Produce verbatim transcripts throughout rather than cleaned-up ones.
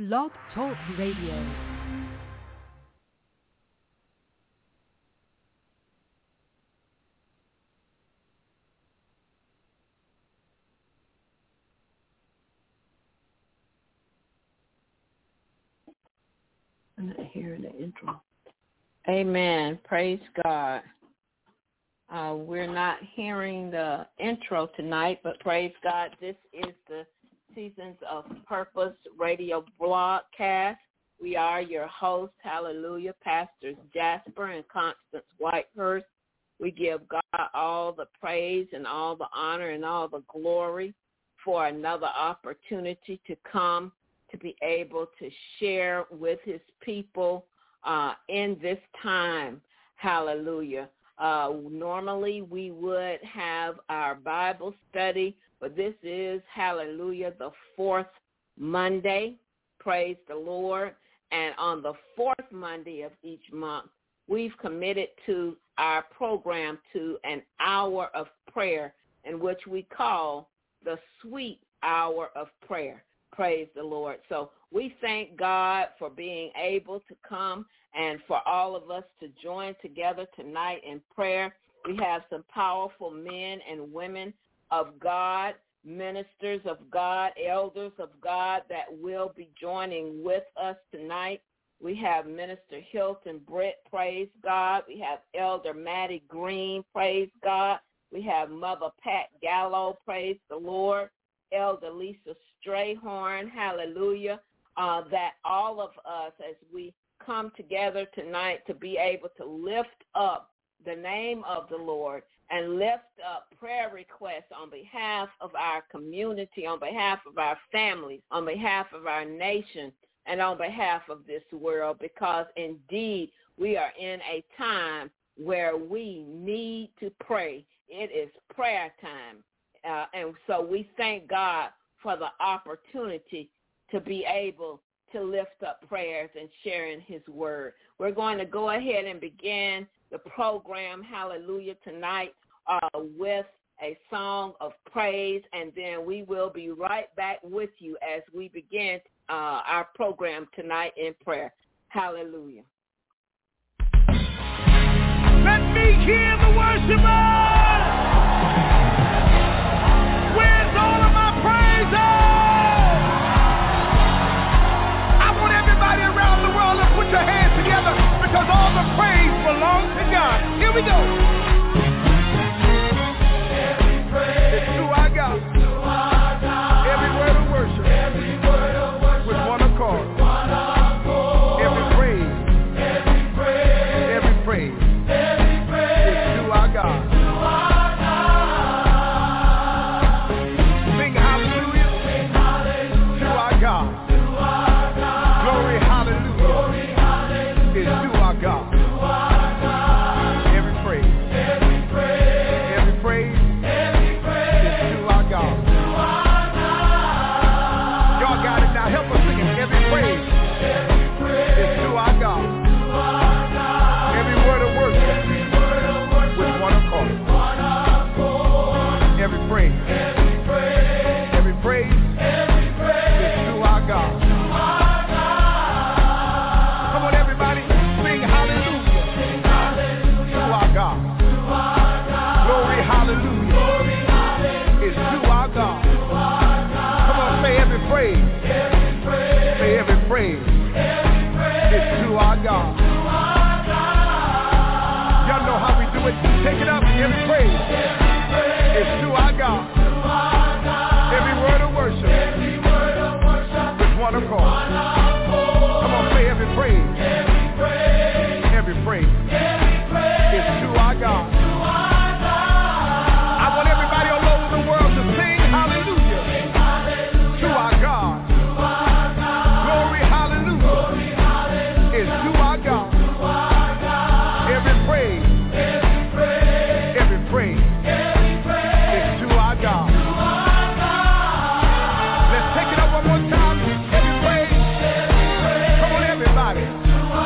Blog Talk Radio. I'm not hearing the intro. Amen. Praise God. Uh, we're not hearing the intro tonight, but praise God, this is the Seasons of Purpose radio broadcast. We are your hosts, hallelujah, Pastors Jasper and Constance Whitehurst. We give God all the praise and all the honor and all the glory for another opportunity to come to be able to share with his people uh, in this time. Hallelujah. Uh, normally we would have our Bible study, but this is, hallelujah, the fourth Monday. Praise the Lord. And on the fourth Monday of each month, we've committed to our program to an hour of prayer in which we call the Sweet Hour of Prayer. Praise the Lord. So we thank God for being able to come and for all of us to join together tonight in prayer. We have some powerful men and women of God, ministers of God, elders of God that will be joining with us tonight. We have Minister Hilton Britt, praise God. We have Elder Maddie Green, praise God. We have Mother Pat Gallo, praise the Lord. Elder Lisa Strayhorn, hallelujah, uh, that all of us as we come together tonight to be able to lift up the name of the Lord and lift up prayer requests on behalf of our community, on behalf of our families, on behalf of our nation, and on behalf of this world, because indeed we are in a time where we need to pray. It is prayer time. Uh, and so we thank God for the opportunity to be able to lift up prayers and sharing his word. We're going to go ahead and begin the program, hallelujah, tonight uh, with a song of praise, and then we will be right back with you as we begin uh, our program tonight in prayer. Hallelujah. Let me hear the worshipers! Where's all of my praises? I want everybody around the world to put your hands together because all the praise belongs to God. Here we go. Every praise is to our God. To our God. Every word of worship. Every word of worship. With one accord. One accord. Every praise. Every praise. Every praise. Every praise is to our God. To our God. Sing hallelujah. Sing hallelujah. To our God. To our God. Glory hallelujah. Glory hallelujah. Is to our God. To our God. Every praise. Every praise. Every praise. Every praise is to our God. To our God. Y'all got it now. Help us sing it. Every praise. Every praise is to our God. To our God. Every word of worship. Every word of worship. With one accord. One accord. Every praise. Every praise. Every praise. Every praise is to our God. To our God. Come on, everybody, sing hallelujah. Sing hallelujah. To our God. To our God. Glory hallelujah. Glory hallelujah. Is to our God. To our God. Come on, say every praise. Every praise. Say every praise. Every praise is to our God. To our God. Y'all know how we do it. Take it up. Every praise. Every praise is to our God. To our God. Every word of worship. Every word of worship. With one accord. One accord. Come on, say every praise. Every praise. Every praise. Every praise is to our God. To our God. I want everybody all over the world to sing hallelujah. Sing hallelujah. To our God. To our God. Glory hallelujah. Glory hallelujah. Is to our God. To our God. Every praise. Every praise. Every praise. Every praise is to our God. To our God. Let's take it up one more time. Every praise. Every praise. Come on, everybody. To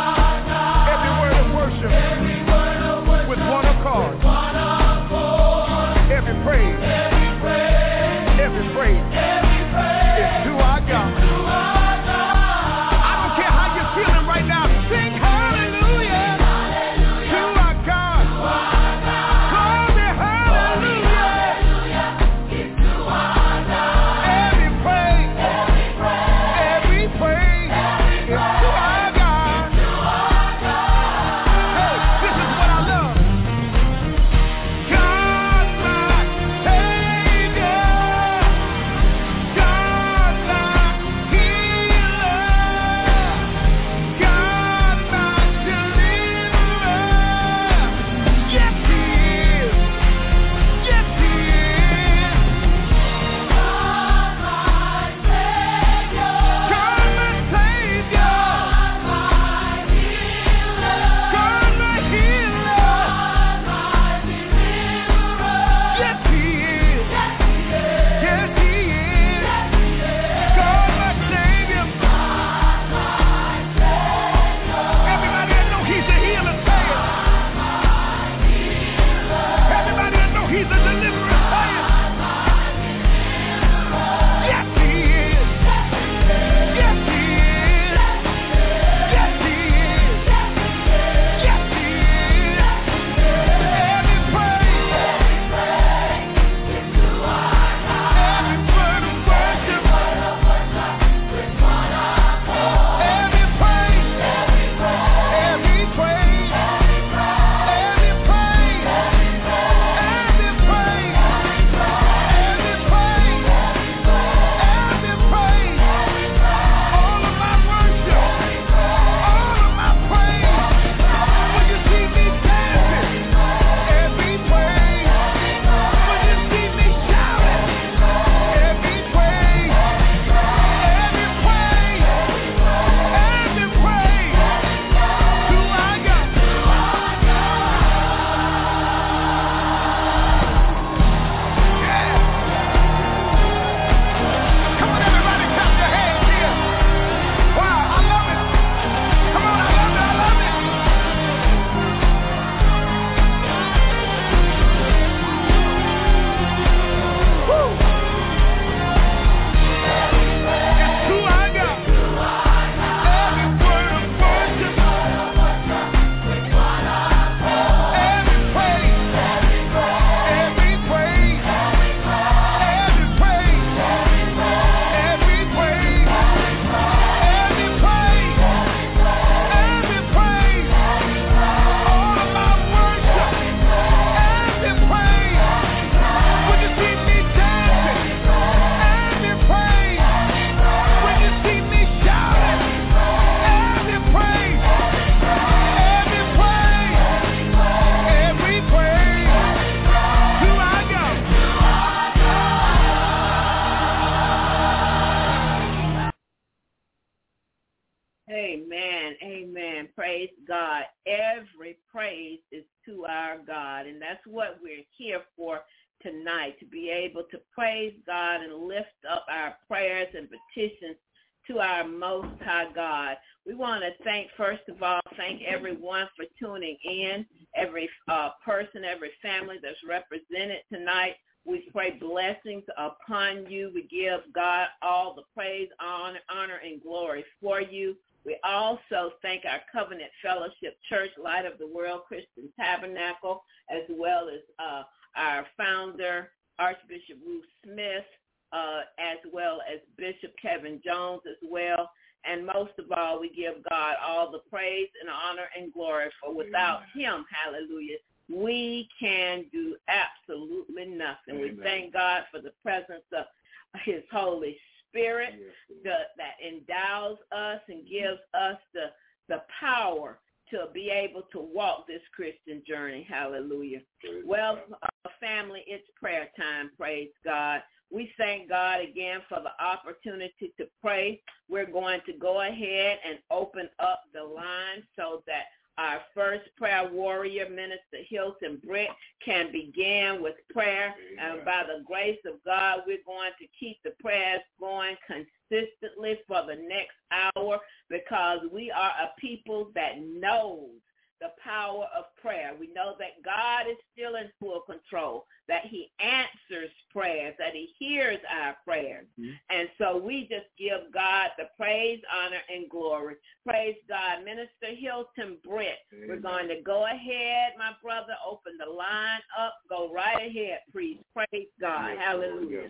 Amen. Amen. Praise God. Every praise is to our God, and that's what we're here for tonight, to be able to praise God and lift up our prayers and petitions to our Most High God. We want to thank, first of all, thank everyone for tuning in, every uh, person, every family that's represented tonight. We pray blessings upon you. We give God all the praise, honor, honor, and glory for you. We also thank our Covenant Fellowship Church, Light of the World Christian Tabernacle, as well as uh, our founder, Archbishop Ruth Smith, uh, as well as Bishop Kevin Jones as well. And most of all, we give God all the praise and honor and glory, for without him, hallelujah, we can do absolutely nothing. Amen. We thank God for the presence of his Holy Spirit the, that endows us and gives us the, the power to be able to walk this Christian journey. Hallelujah. Praise well, uh, family, it's prayer time. Praise God. We thank God again for the opportunity to pray. We're going to go ahead and open up the line so that our first prayer warrior, Minister Hilton Britt, can begin with prayer. Amen. And by the grace of God, we're going to keep the prayers going consistently for the next hour, because we are a people that knows the power of prayer. We know that God is still in full control, that he answers prayers, that he hears our prayers. Mm-hmm. And so we just give God the praise, honor, and glory. Praise God. Minister Hilton Britt, Amen. We're going to go ahead, my brother, open the line up. Go right ahead, please. Praise God. Yes, hallelujah.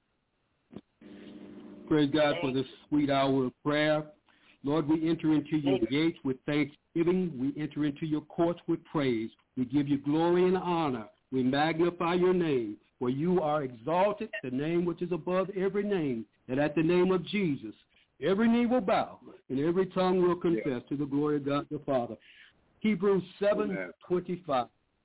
Yes, praise God for this sweet hour of prayer. Lord, we enter into your gates with thanksgiving. We enter into your courts with praise. We give you glory and honor. We magnify your name, for you are exalted, the name which is above every name, and at the name of Jesus, every knee will bow and every tongue will confess yeah. to the glory of God the Father. Hebrews seven twenty-five.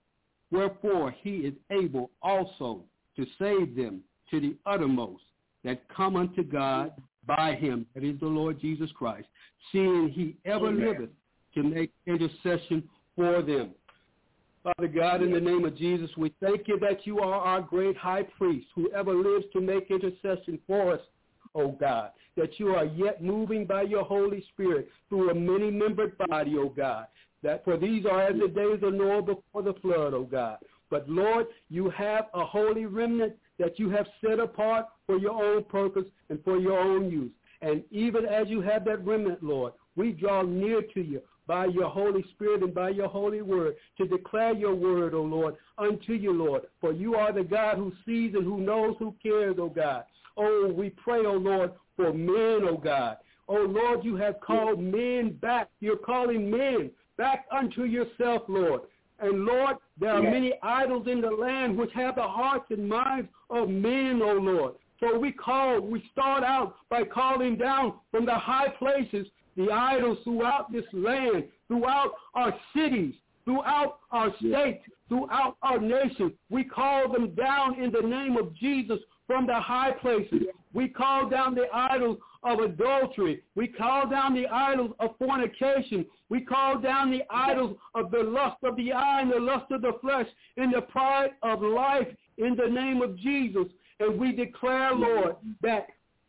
Wherefore he is able also to save them to the uttermost that come unto God by him, that is the Lord Jesus Christ, seeing he ever Amen. liveth to make intercession for them. Father God, in the name of Jesus, we thank you that you are our great high priest, who ever lives to make intercession for us, oh God, that you are yet moving by your Holy Spirit through a many-membered body, oh God, that for these are as the days of Noah before the flood, oh God. But Lord, you have a holy remnant that you have set apart for your own purpose and for your own use. And even as you have that remnant, Lord, we draw near to you by your Holy Spirit and by your holy word to declare your word, O Lord, unto you, Lord. For you are the God who sees and who knows, who cares, O God. Oh, we pray, O Lord, for men, O God. Oh, Lord, you have called men back. You're calling men back unto yourself, Lord. And, Lord, there are yes. many idols in the land which have the hearts and minds of men, O Lord. So we call, we start out by calling down from the high places the idols throughout this land, throughout our cities, throughout our states, throughout our nation. We call them down in the name of Jesus from the high places. We call down the idols of adultery. We call down the idols of fornication. We call down the idols of the lust of the eye and the lust of the flesh and the pride of life in the name of Jesus. And we declare, Lord, that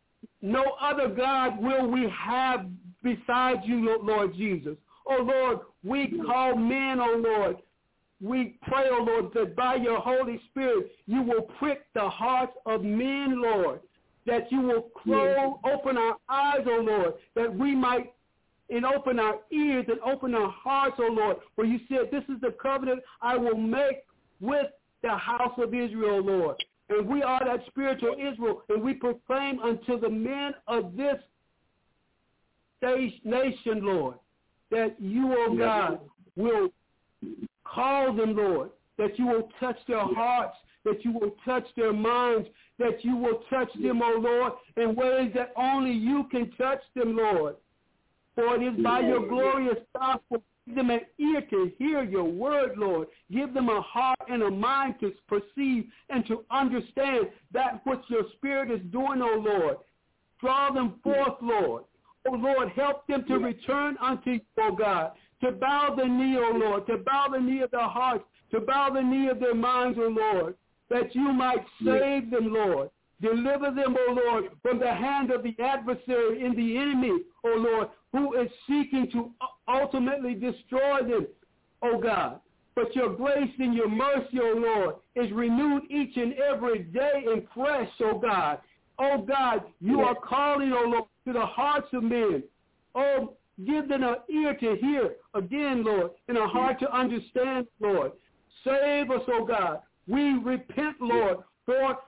no other God will we have besides you, Lord Jesus. Oh, Lord, we call men, oh, Lord. We pray, oh, Lord, that by your Holy Spirit you will prick the hearts of men, Lord, that you will close, open our eyes, oh, Lord, that we might, and open our ears and open our hearts, oh, Lord, for you said this is the covenant I will make with the house of Israel, Lord. And we are that spiritual Israel, and we proclaim unto the men of this nation, Lord, that you, oh God, will call them, Lord, that you will touch their hearts, that you will touch their minds, that you will touch them, oh Lord, in ways that only you can touch them, Lord. For it is by your glorious gospel. Give them an ear to hear your word, Lord. Give them a heart and a mind to perceive and to understand that which your spirit is doing, oh Lord. Draw them forth, Lord. oh Lord, help them to return unto you, oh God, to bow the knee, oh Lord, to bow the knee of their hearts, to bow the knee of their minds, oh Lord, that you might save them, Lord. Deliver them, O Lord, from the hand of the adversary and the enemy, O Lord, who is seeking to ultimately destroy them, O God. But your grace and your mercy, O Lord, is renewed each and every day and fresh, O God. O God, you are calling, O Lord, to the hearts of men. Oh, give them an ear to hear again, Lord, and a heart to understand, Lord. Save us, O God. We repent, Lord, for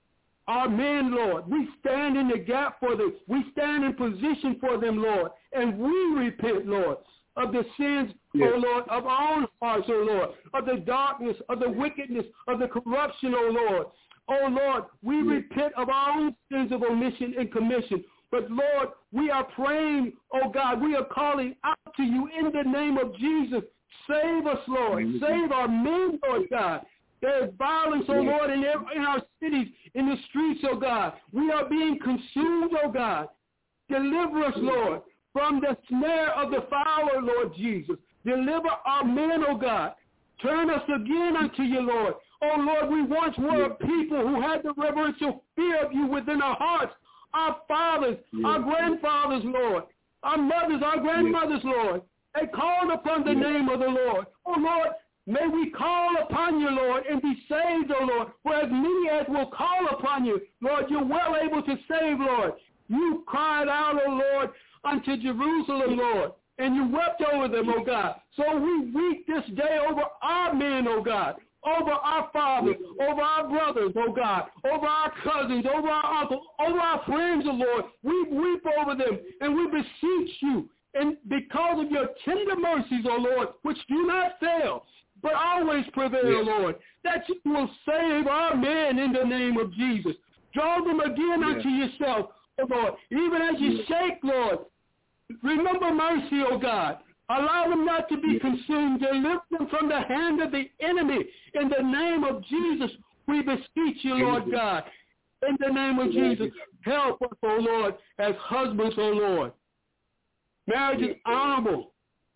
our men, Lord. We stand in the gap for them. We stand in position for them, Lord. And we repent, Lord, of the sins, yes. oh Lord, of our own hearts, oh Lord, of the darkness, of the wickedness, of the corruption, oh Lord. Oh Lord, we yes. repent of our own sins of omission and commission. But Lord, we are praying, oh God, we are calling out to you in the name of Jesus. Save us, Lord. Amen. Save our men, Lord God. There is violence, oh Lord, in, in our cities, in the streets, oh God. We are being consumed, oh God. Deliver us, Lord, from the snare of the fowler, Lord Jesus. Deliver our men, oh God. Turn us again unto you, Lord. Oh Lord, we once were a people who had the reverential fear of you within our hearts. Our fathers, our grandfathers, Lord. Our mothers, our grandmothers, Lord. They called upon the name of the Lord. Oh Lord, may we call upon you, Lord, and be saved, O Lord. For as many as will call upon you, Lord, you're well able to save, Lord. You cried out, O Lord, unto Jerusalem, Lord, and you wept over them, O God. So we weep this day over our men, O God, over our fathers, over our brothers, O God, over our cousins, over our uncles, over our friends, O Lord. We weep over them, and we beseech you, and because of your tender mercies, O Lord, which do not fail, but always prevail, yes. Lord, that you will save our men in the name of Jesus. Draw them again yes. unto yourself, O Lord, even as you yes. shake, Lord. Remember mercy, O God. Allow them not to be yes. consumed. Deliver them from the hand of the enemy. In the name of Jesus, we beseech you, Lord yes. God. In the name of yes. Jesus, help us, O Lord, as husbands, O Lord. Marriage yes. is honorable.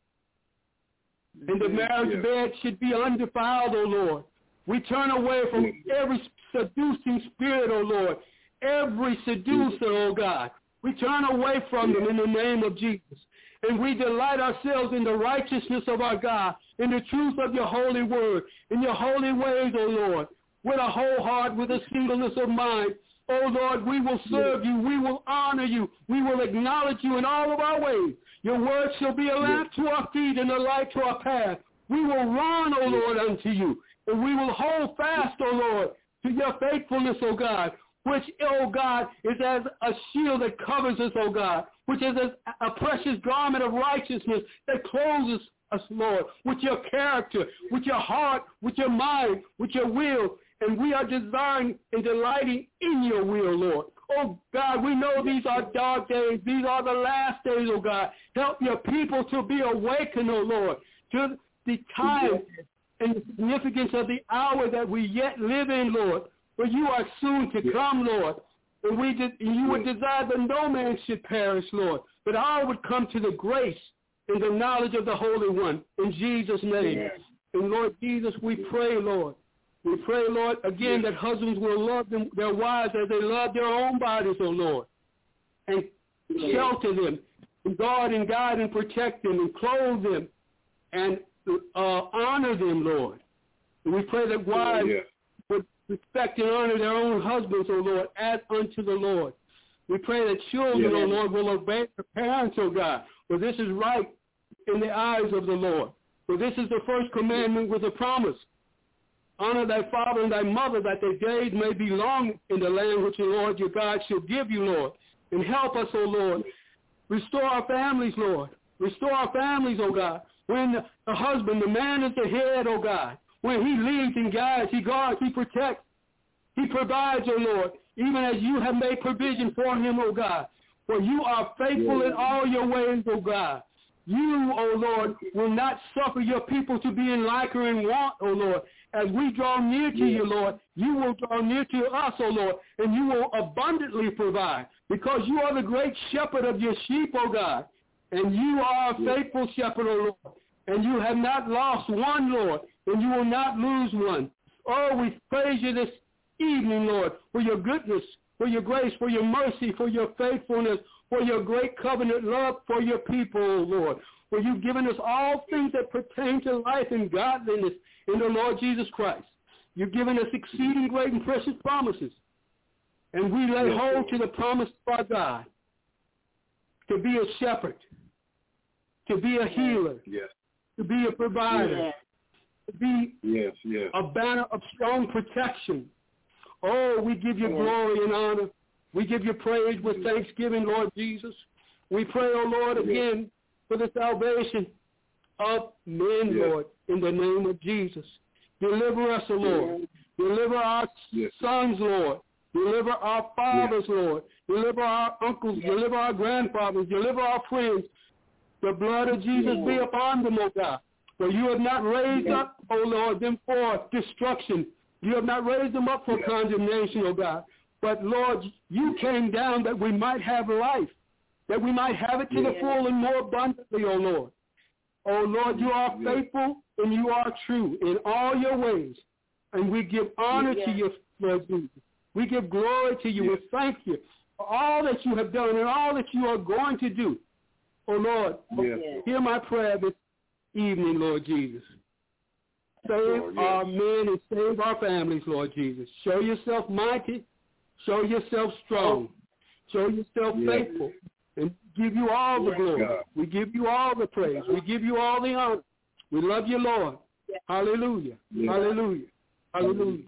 And the marriage yes. bed should be undefiled, O Lord. We turn away from every seducing spirit, O Lord. Every seducer, O God. We turn away from them in the name of Jesus. And we delight ourselves in the righteousness of our God, in the truth of your holy word, in your holy ways, O Lord. With a whole heart, with a singleness of mind. O Lord, we will serve you. We will honor you. We will acknowledge you in all of our ways. Your word shall be a lamp to our feet and a light to our path. We will run, O Lord, unto you. And we will hold fast, O Lord, to your faithfulness, O God, which, O God, is as a shield that covers us, O God, which is a, a precious garment of righteousness that clothes us, Lord, with your character, with your heart, with your mind, with your will. And we are desiring and delighting in your will, Lord. Oh, God, we know these are dark days. These are the last days, oh, God. Help your people to be awakened, oh, Lord, to the time and the significance of the hour that we yet live in, Lord. For you are soon to come, Lord. And we did, and you would desire that no man should perish, Lord, but all would come to the grace and the knowledge of the Holy One. In Jesus' name. And, Lord Jesus, we pray, Lord. We pray, Lord, again, that husbands will love them, their wives as they love their own bodies, oh Lord, and shelter them, and guard and guide and protect them, and clothe them, and uh, honor them, Lord. And we pray that wives yeah. would respect and honor their own husbands, oh Lord, as unto the Lord. We pray that children, yeah. oh Lord, will obey their parents, oh God, for this is right in the eyes of the Lord. For this is the first commandment with a promise. Honor thy father and thy mother, that their days may be long in the land which the Lord your God shall give you, Lord. And help us, O Lord. Restore our families, Lord. Restore our families, O God. When the, the husband, the man is the head, O God. When he leads and guides, he guards, he protects, he provides, O Lord, even as you have made provision for him, O God. For you are faithful in all your ways, O God. You, O Lord, will not suffer your people to be in liquor and want, O Lord. as we draw near to you, Lord, you will draw near to us, O Lord, and you will abundantly provide, because you are the great shepherd of your sheep, O God, and you are a faithful shepherd, O Lord, and you have not lost one, Lord, and you will not lose one. Oh, we praise you this evening, Lord, for your goodness, for your grace, for your mercy, for your faithfulness, for your great covenant love for your people, O Lord. For you've given us all things that pertain to life and godliness in the Lord Jesus Christ. You've given us exceeding great and precious promises. And we lay yes, hold Lord. to the promise of our God to be a shepherd, to be a healer, yes. to be a provider, yes. to be yes, yes. a banner of strong protection. Oh, we give you yes. glory and honor. We give you praise with thanksgiving, Lord Jesus. We pray, oh Lord, yes. again for the salvation of men, yes. Lord, in the name of Jesus. Deliver us, O Lord. Yes. Deliver our yes. sons, Lord. Deliver our fathers, yes. Lord. Deliver our uncles. Yes. Deliver our grandfathers. Deliver our friends. The blood of Jesus yes. be upon them, O God. For you have not raised yes. up, O Lord, them for destruction. You have not raised them up for yes. condemnation, O God. But, Lord, you came down that we might have life, that we might have it to yes. the full and more abundantly, O Lord. O Lord, you are yes. faithful and you are true in all your ways. And we give honor yes. to you, Lord Jesus. We give glory to you. Yes. We thank you for all that you have done and all that you are going to do. O Lord, yes. hear my prayer this evening, Lord Jesus. Save Lord, yes. our men and save our families, Lord Jesus. Show yourself mighty. Show yourself strong. Show yourself yes. faithful. And give you all the yes, glory. God. We give you all the praise. We give you all the honor. We love you, Lord. Yes. Hallelujah. Yes. Hallelujah. Hallelujah.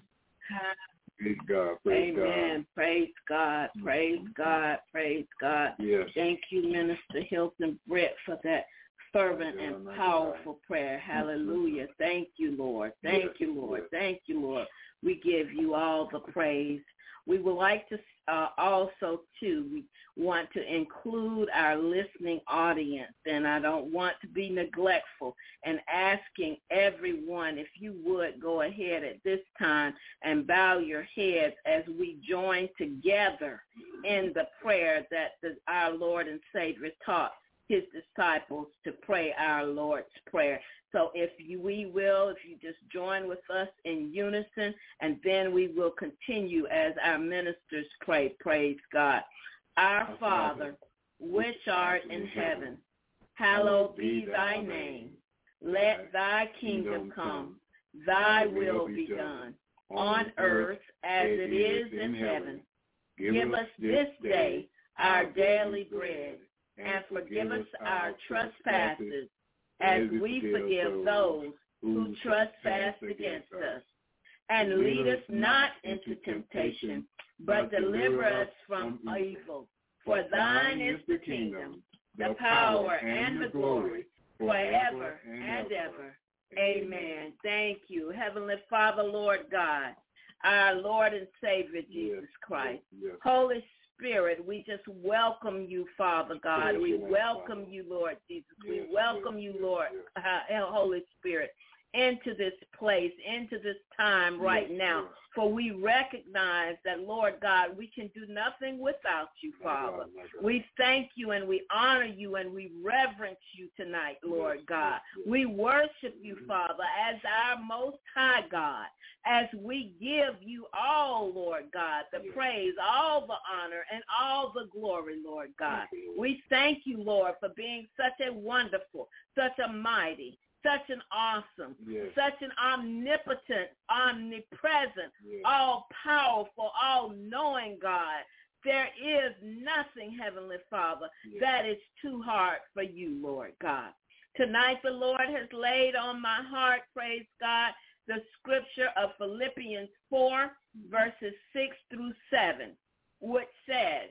Praise God. Praise Amen. God. Praise God. Praise God. Praise God. Yes. Thank you, Minister Hilton Brett, for that fervent yes, and powerful God. prayer. Hallelujah. Thank you, Lord. Thank yes. you, Lord. Yes. Thank you, Lord. We give you all the praise. We would like to uh, also, too, we want to include our listening audience, and I don't want to be neglectful in asking everyone if you would go ahead at this time and bow your heads as we join together in the prayer that the, our Lord and Savior taught his disciples to pray our Lord's Prayer. So if you, we will, if you just join with us in unison, and then we will continue as our ministers pray. Praise God. Our Father, which art in heaven, hallowed be thy name. Let thy kingdom come. Thy will be done on earth as it is in heaven. Give us this day our daily bread, and forgive us our trespasses as we forgive those who trespass against us. And lead us not into temptation, but deliver us from evil. For thine is the kingdom, the power, and the glory, forever and ever. Amen. Thank you. Heavenly Father, Lord God, our Lord and Savior Jesus Christ. Holy Spirit, we just welcome you, Father God. We welcome you, Lord Jesus. We welcome you, Lord, uh, Holy Spirit, into this place, into this time right now. For we recognize that, Lord God, we can do nothing without you, Father. We thank you and we honor you and we reverence you tonight, Lord God. We worship you, Father, as our most high God, as we give you all, Lord God, the praise, all the honor, and all the glory, Lord God. We thank you, Lord, for being such a wonderful, such a mighty, such an awesome, yes. such an omnipotent, omnipresent, yes. all-powerful, all-knowing God. There is nothing, Heavenly Father, yes. that is too hard for you, Lord God. Tonight the Lord has laid on my heart, praise God, the scripture of Philippians four, verses six through seven, which says,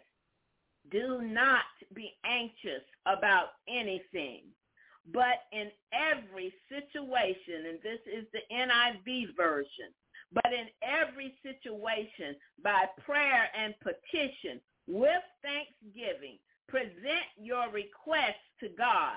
do not be anxious about anything, but in every situation, and this is the N I V version, but in every situation, by prayer and petition, with thanksgiving, present your requests to God,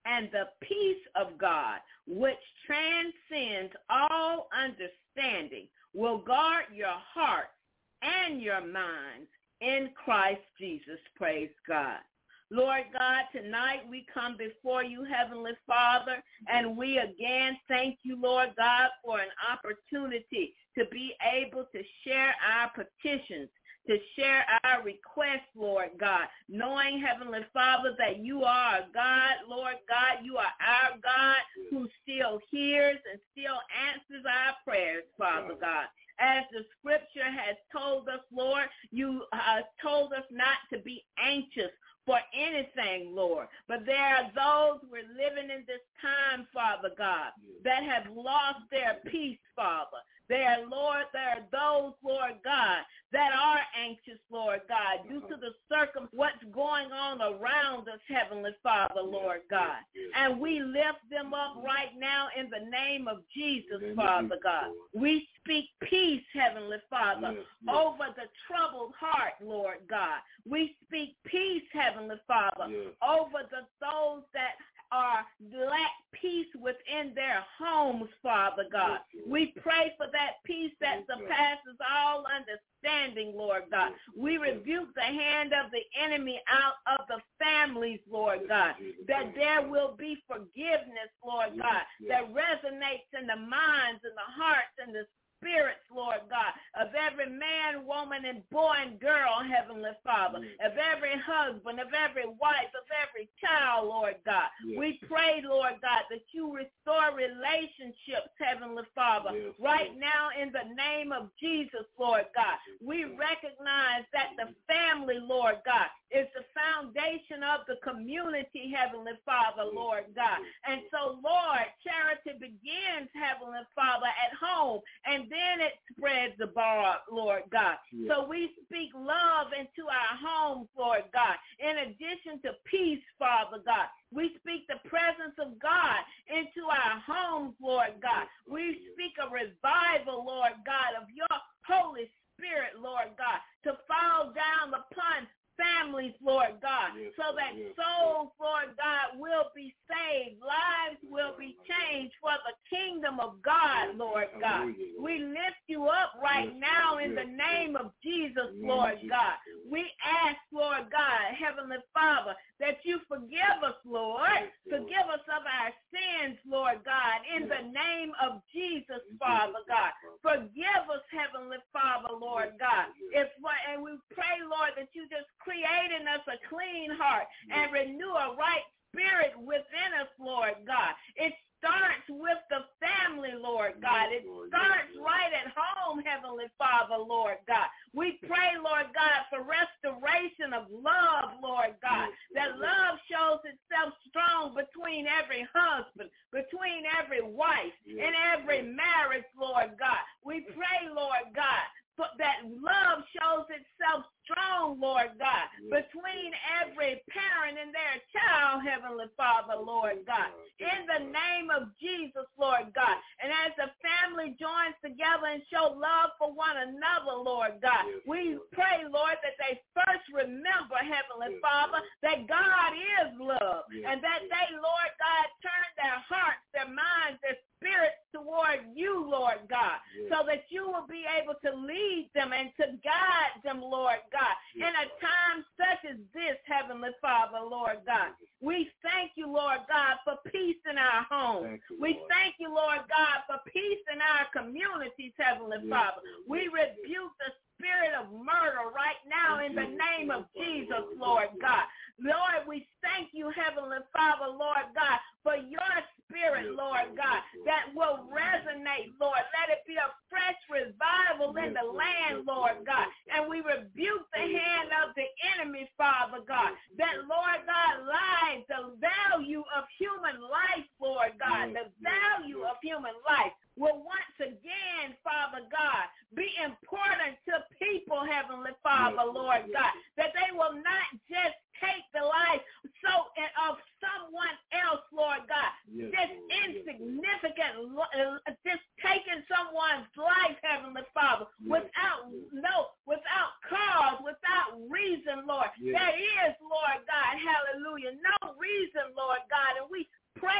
and the peace of God, which transcends all understanding, will guard your heart and your minds in Christ Jesus. Praise God. Lord God, tonight we come before you, Heavenly Father, and we again thank you, Lord God, for an opportunity to be able to share our petitions, to share our requests, Lord God, knowing, Heavenly Father, that you are a God, Lord God, you are our God who still hears and still answers our prayers, Father God. As the scripture has told us, Lord, you uh, told us not to be anxious for anything, Lord. But there are those we're living in this time, Father God, that have lost their peace, Father. There are, Lord, there are those, Lord God, that are anxious, Lord God, due to the circum what's going on around us, Heavenly Father, Lord God. And we lift them up right now in the name of Jesus, Father God. We speak peace, Heavenly Father, over the troubled heart, Lord God. We speak peace, Heavenly Father, over the those that are lack peace within their homes, Father God. We pray for that peace that surpasses all understanding, Lord God. We rebuke the hand of the enemy out of the families, Lord God, that there will be forgiveness, Lord God, that resonates in the minds and the hearts and the spirits, Lord God, of every man, woman, and boy and girl, Heavenly Father, of every husband, of every wife, of every child, Lord God. Yes. We pray, Lord God, that you restore relationships, Heavenly Father, yes, right yes. now in the name of Jesus, Lord God. We recognize that the family, Lord God, is the foundation of the community, Heavenly Father, Lord God. And so, Lord, charity begins, Heavenly Father, at home, and then it spreads abroad, Lord God. Yes. So we speak love into our homes, Lord God. In addition to peace, Father God, we speak the presence of God into our homes, Lord God. We speak a revival, Lord God, of your Holy Spirit, Lord God, to fall down upon families, Lord God, yes, so that yes, souls, Lord God, will be saved, lives will be changed for the kingdom of God, Lord God. We lift you up right yes, now in yes, the name of Jesus, Lord God. We ask, Lord God, Heavenly Father, that you forgive us, Lord. Forgive us of our sins, Lord God, in the name of Jesus, Father God. Forgive us, Heavenly Father, Lord God. If and we pray, Lord, that you just create in us a clean heart and renew a right spirit within us, Lord God. It starts with the family, Lord God. It starts right at home, Heavenly Father, Lord God. We pray, Lord God, for restoration of love, Lord God, that love shows itself strong between every husband, between every wife, in every marriage, Lord God. We pray, Lord God, that love shows itself strong, Lord God, between every parent and their child, Heavenly Father, Lord God, in the name of Jesus, Lord God. And as the family joins together and show love for one another, Lord God, we pray, Lord, that they first remember, Heavenly Father, that God is love, and that they, Lord God, turn their hearts, their minds, their spirits toward you, Lord God, so that you will be able to lead them and to guide them, Lord God, in a time such as this, Heavenly Father, Lord God. We thank you, Lord God, for peace in our homes. You, we thank you, Lord God, for peace in our communities, Heavenly yes, Father. We rebuke the spirit of murder right now in the name of Jesus, Lord God. Lord, we thank you, Heavenly Father, Lord God, for your spirit, Lord God, that will resonate, Lord. Let it be a fresh revival in the land, Lord God. And we rebuke the hand of the enemy, Father God, that, Lord God, lies, the value of human life, Lord God, the value of human life will once again, Father God, be important to people, Heavenly Father, Lord God, that they will not just take the life so of someone else, Lord God, yes, just Lord, insignificant, yes, just taking someone's life, Heavenly Father, yes, without no, without cause, without reason, Lord. Yes. There is, Lord God, hallelujah, no reason, Lord God, and we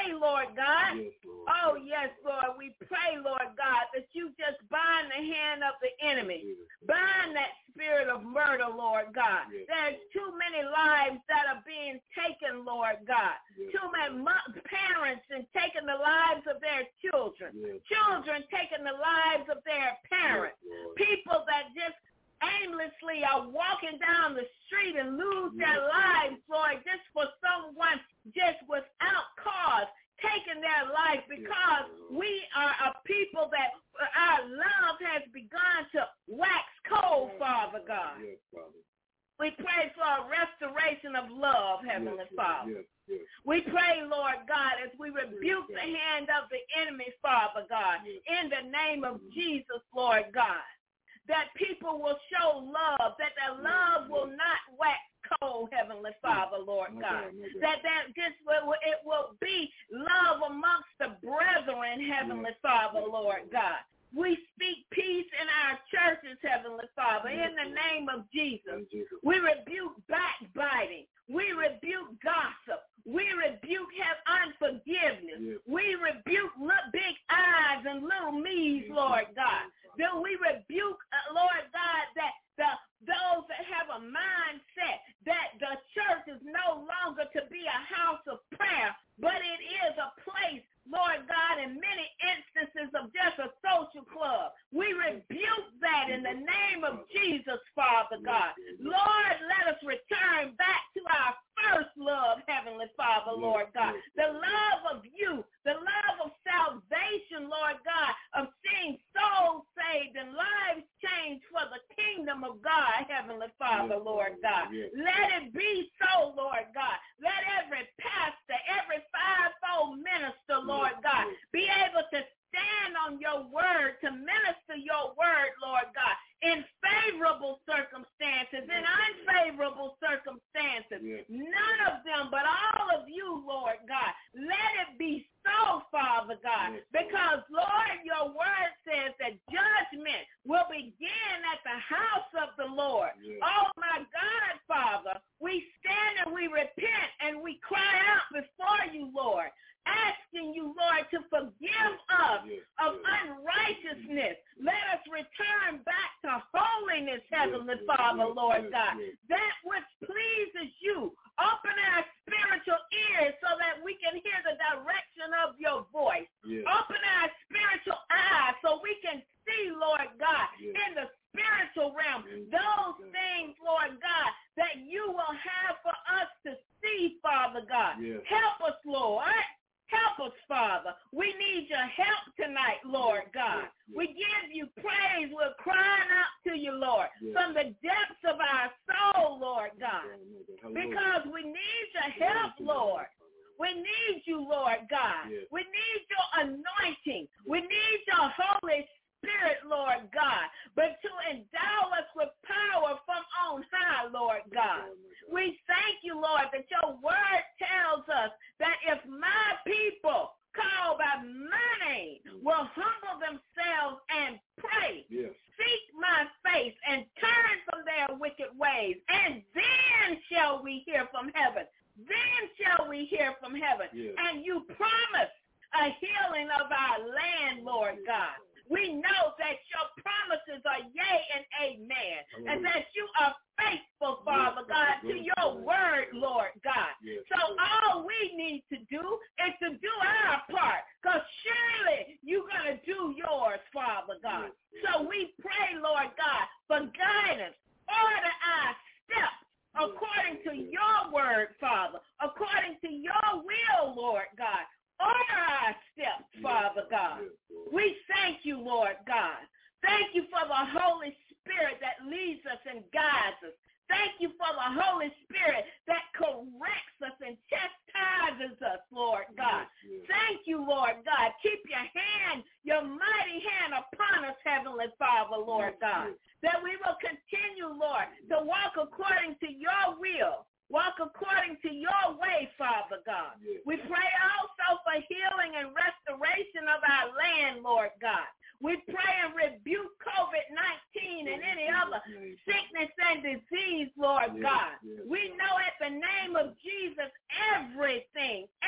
pray, Lord God. Yes, Lord. Oh, yes, Lord. We pray, Lord God, that you just bind the hand of the enemy. Bind that spirit of murder, Lord God. Yes. There's too many lives that are being taken, Lord God. Yes. Too many mo- parents and taking the lives of their children. Yes. Children taking the lives of their parents. Yes, People that just aimlessly are walking down the street and lose their lives, Lord, just for someone just without cause taking their life, because we are a people that our love has begun to wax cold, Father God. Yes, Father. We pray for a restoration of love, Heavenly Yes, Father. Yes, yes. We pray, Lord God, as we rebuke the hand of the enemy, Father God, in the name of Jesus, Lord God, that people will show love, that their love will not wax cold, Heavenly Father, Lord God, that that this will, it will be love amongst the brethren, Heavenly Father, Lord God. We speak peace in our churches, Heavenly Father, in the name of Jesus. We rebuke backbiting. We rebuke gossip. We rebuke have unforgiveness. We rebuke big eyes and little me's, Lord God. Then we rebuke, uh, Lord God, that the those that have a mindset that the church is no longer to be a house of prayer, but it is a place, Lord God, in many instances of just a social club. We rebuke that in the name of Jesus, Father God. Lord, let us return back to our first love, Heavenly Father, Lord God. The love of you, the love of salvation, Lord God, of seeing souls saved and lives changed for the kingdom of God, Heavenly Father, Lord God. Let it be so, Lord God. Let every pastor, every fivefold minister, Lord God, be able to stand on your word, to minister your word, Lord God, in favorable circumstances, in unfavorable circumstances. None of them, but all of you, Lord God. Let it be so, Father God, because, Lord, your word says that judgment will begin at the house of the Lord. Oh, my God, Father, we stand and we repent and we cry out before you, Lord, asking you, Lord, to forgive us of unrighteousness. Let us return back to holiness, Heavenly Father, Lord God, that which pleases you. Open our spiritual ears so that we can hear the direction of your voice. Open our spiritual eyes so we can see, Lord God, in the spiritual realm, those things, Lord God, that you will have for us to see, Father God. Help us, Lord. Help us, Father. We need your help tonight, Lord God. We give you praise. We're crying out to you, Lord, from the depths of our soul, Lord God, because we need your help, Lord. We need you, Lord God. We need your anointing. We need your Holy Spirit, Lord God, but to endow us with power from on high, Lord God. We thank you, Lord, that your word tells us that if my people called by my name will humble themselves and pray, seek my face and turn from their wicked ways, and then shall we hear from heaven. Then shall we hear from heaven. And you promise a healing of our land, Lord God. We know that your promises are yea and amen, and that you are faithful, Father God, to your word, Lord God. So all we need to do is to do our part, because surely you're going to do yours, Father God. So we pray, Lord God, for guidance. Order our steps according to your word, Father, according to your will, Lord God. Order our steps, Father God. We thank you, Lord God. Thank you for the Holy Spirit that leads us and guides us. Thank you for the Holy Spirit that corrects us and chastises us, Lord God. Thank you, Lord God. Keep your hand, your mighty hand upon us, Heavenly Father, Lord God, that we will continue, Lord, to walk according to your will. Walk according to your way, Father God. We pray also for healing and restoration of our land, Lord God. We pray and rebuke covid nineteen and any other sickness and disease, Lord God. We know at the name of Jesus, everything, every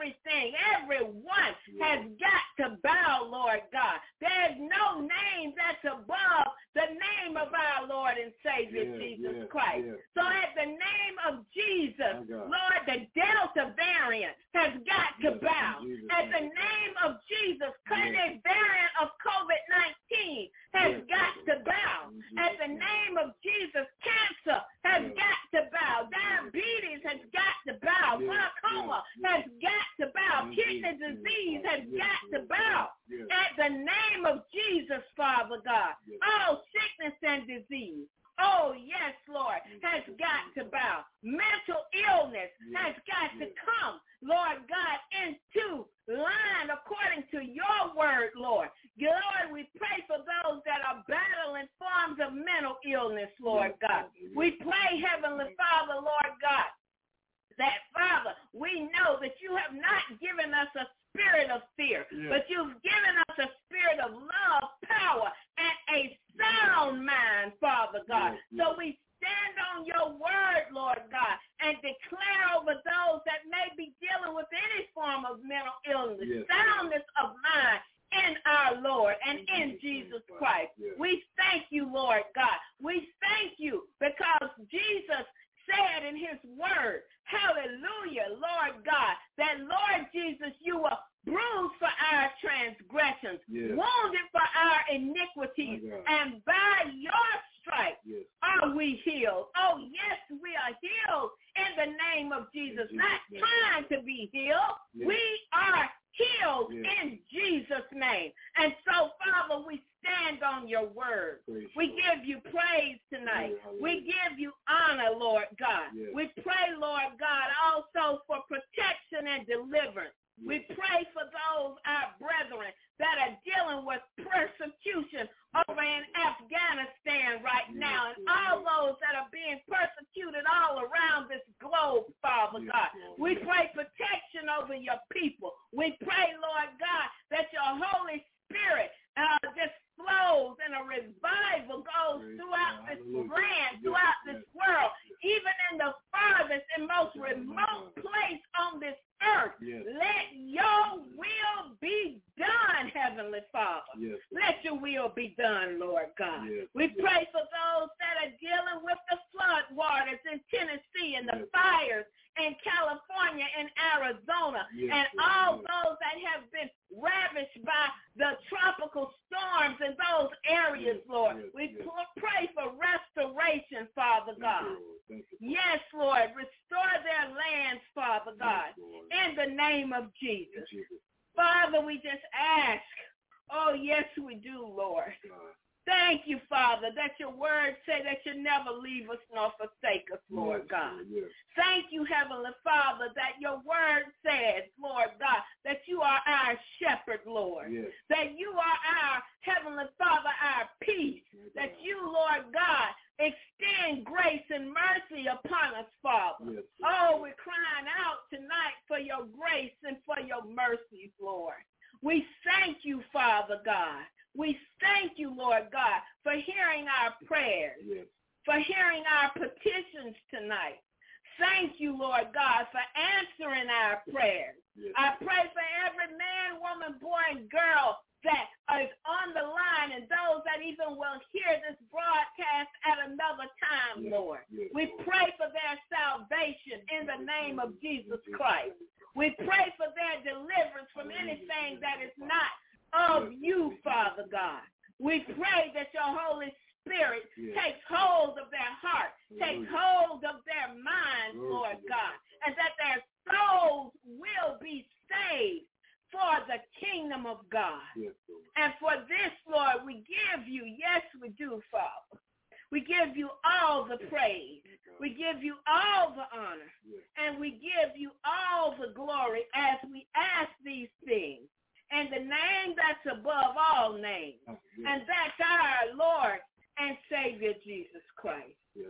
everything, everyone has got to bow, Lord God. There's no name that's above the name of our Lord and Savior, yeah, Jesus yeah, Christ. Yeah. So at the name of Jesus, Lord, the Delta variant has got to yeah, bow. At the name of Jesus, any yeah. variant of COVID nineteen has yeah. got to bow. At the name of Jesus, cancer has yeah. got to bow. Diabetes has got to bow. Yeah. Glaucoma yeah. has got to bow. Yeah. Kidney disease has yeah. got to bow. Yeah. At the name of Jesus, Father God, yeah. all sickness and disease, oh, yes, Lord, has got to bow. Mental illness has got to come, Lord God, into line according to your word, Lord. Lord, we pray for those that are battling forms of mental illness, Lord God. We pray, Heavenly Father, Lord God, that, Father, we know that you have not given us a spirit of fear, yeah. but you've given us a spirit of love, power, and a sound mind, Father God. Yeah. So we stand on your word, Lord God, and declare over those that may be dealing with any form of mental illness, yeah. soundness of mind in our Lord and in Jesus Christ. Yeah. We thank you, Lord God. We thank you because Jesus said in his word, hallelujah, Lord God, that Lord Jesus, you were bruised for our transgressions, yes. wounded for our iniquities, and by your stripes yes. are we healed. Oh, yes, we are healed in the name of Jesus, Jesus not name. Trying to be healed. Yes. We are healed yes. in Jesus' name. And so, Father, we stand on your word. Praise we Lord. Give you praise tonight. Yeah, we give you honor, Lord God. Yes. We pray, Lord God, also for protection and deliverance. Yes. We pray for those, our brethren, that are dealing with persecution over in Afghanistan right yes. now, and all those that are being persecuted all around this globe, Father yes. God. We pray protection over your people. We pray, Lord God, that your Holy Spirit uh, just flows and a revival goes throughout this land, throughout this world, even in the farthest and most remote place on this earth. Yes. Let your will be done, Heavenly Father. Yes. Let your will be done, Lord God. Yes. We yes. pray for those that are dealing with the flood waters in Tennessee and the yes. fires in California and Arizona, yes. and all yes. those that have been ravished by the tropical storms in those areas, yes. Lord. Yes. We yes. pray for restoration, Father God. You, yes, Lord. Restore their lands, Father God, yes, in the name of Jesus. Yes. Father, we just ask, oh, yes, we do, Lord. God. Thank you, Father, that your word say that you never leave us nor forsake us, Lord yes, God. Yes. Thank you, Heavenly Father, that your word says, Lord God, that you are our shepherd, Lord. Yes. That you are our, Heavenly Father, our peace. Yes. That you, Lord God, extend grace and mercy upon us, Father. Yes. Oh, we're crying out tonight for your grace and for your mercies, Lord. We thank you, Father God. We thank you, Lord God, for hearing our prayers, yes. for hearing our petitions tonight. Thank you, Lord God, for answering our prayers. Yes. I pray for every man, woman, boy, and girl that is on the line and those that even will hear this broadcast at another time, yes. Lord. Yes. We pray for their salvation in the name of Jesus Christ. We pray for their deliverance from anything that is not of you, Father God. We pray that your Holy Spirit yes. takes hold of their heart, takes hold of their minds, Lord God, and that their souls will be saved for the kingdom of God. Yes, and for this, Lord, we give you, yes, we do, Father. We give you all the praise. We give you all the honor. Yes. And we give you all the glory as we ask these things. And the name that's above all names. Oh, yes. And that's our Lord and Savior, Jesus Christ. Yes,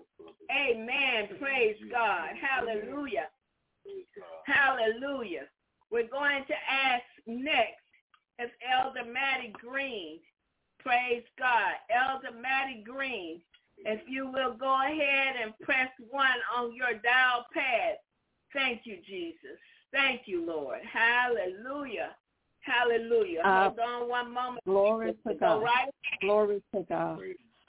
amen. Praise yes. God. Hallelujah. Praise God. Hallelujah. We're going to ask next if Elder Maddie Green, praise God, Elder Maddie Green, if you will go ahead and press one on your dial pad. Thank you, Jesus. Thank you, Lord. Hallelujah. Hallelujah. Uh, Hold on one moment. Glory to God. Right. Glory to God.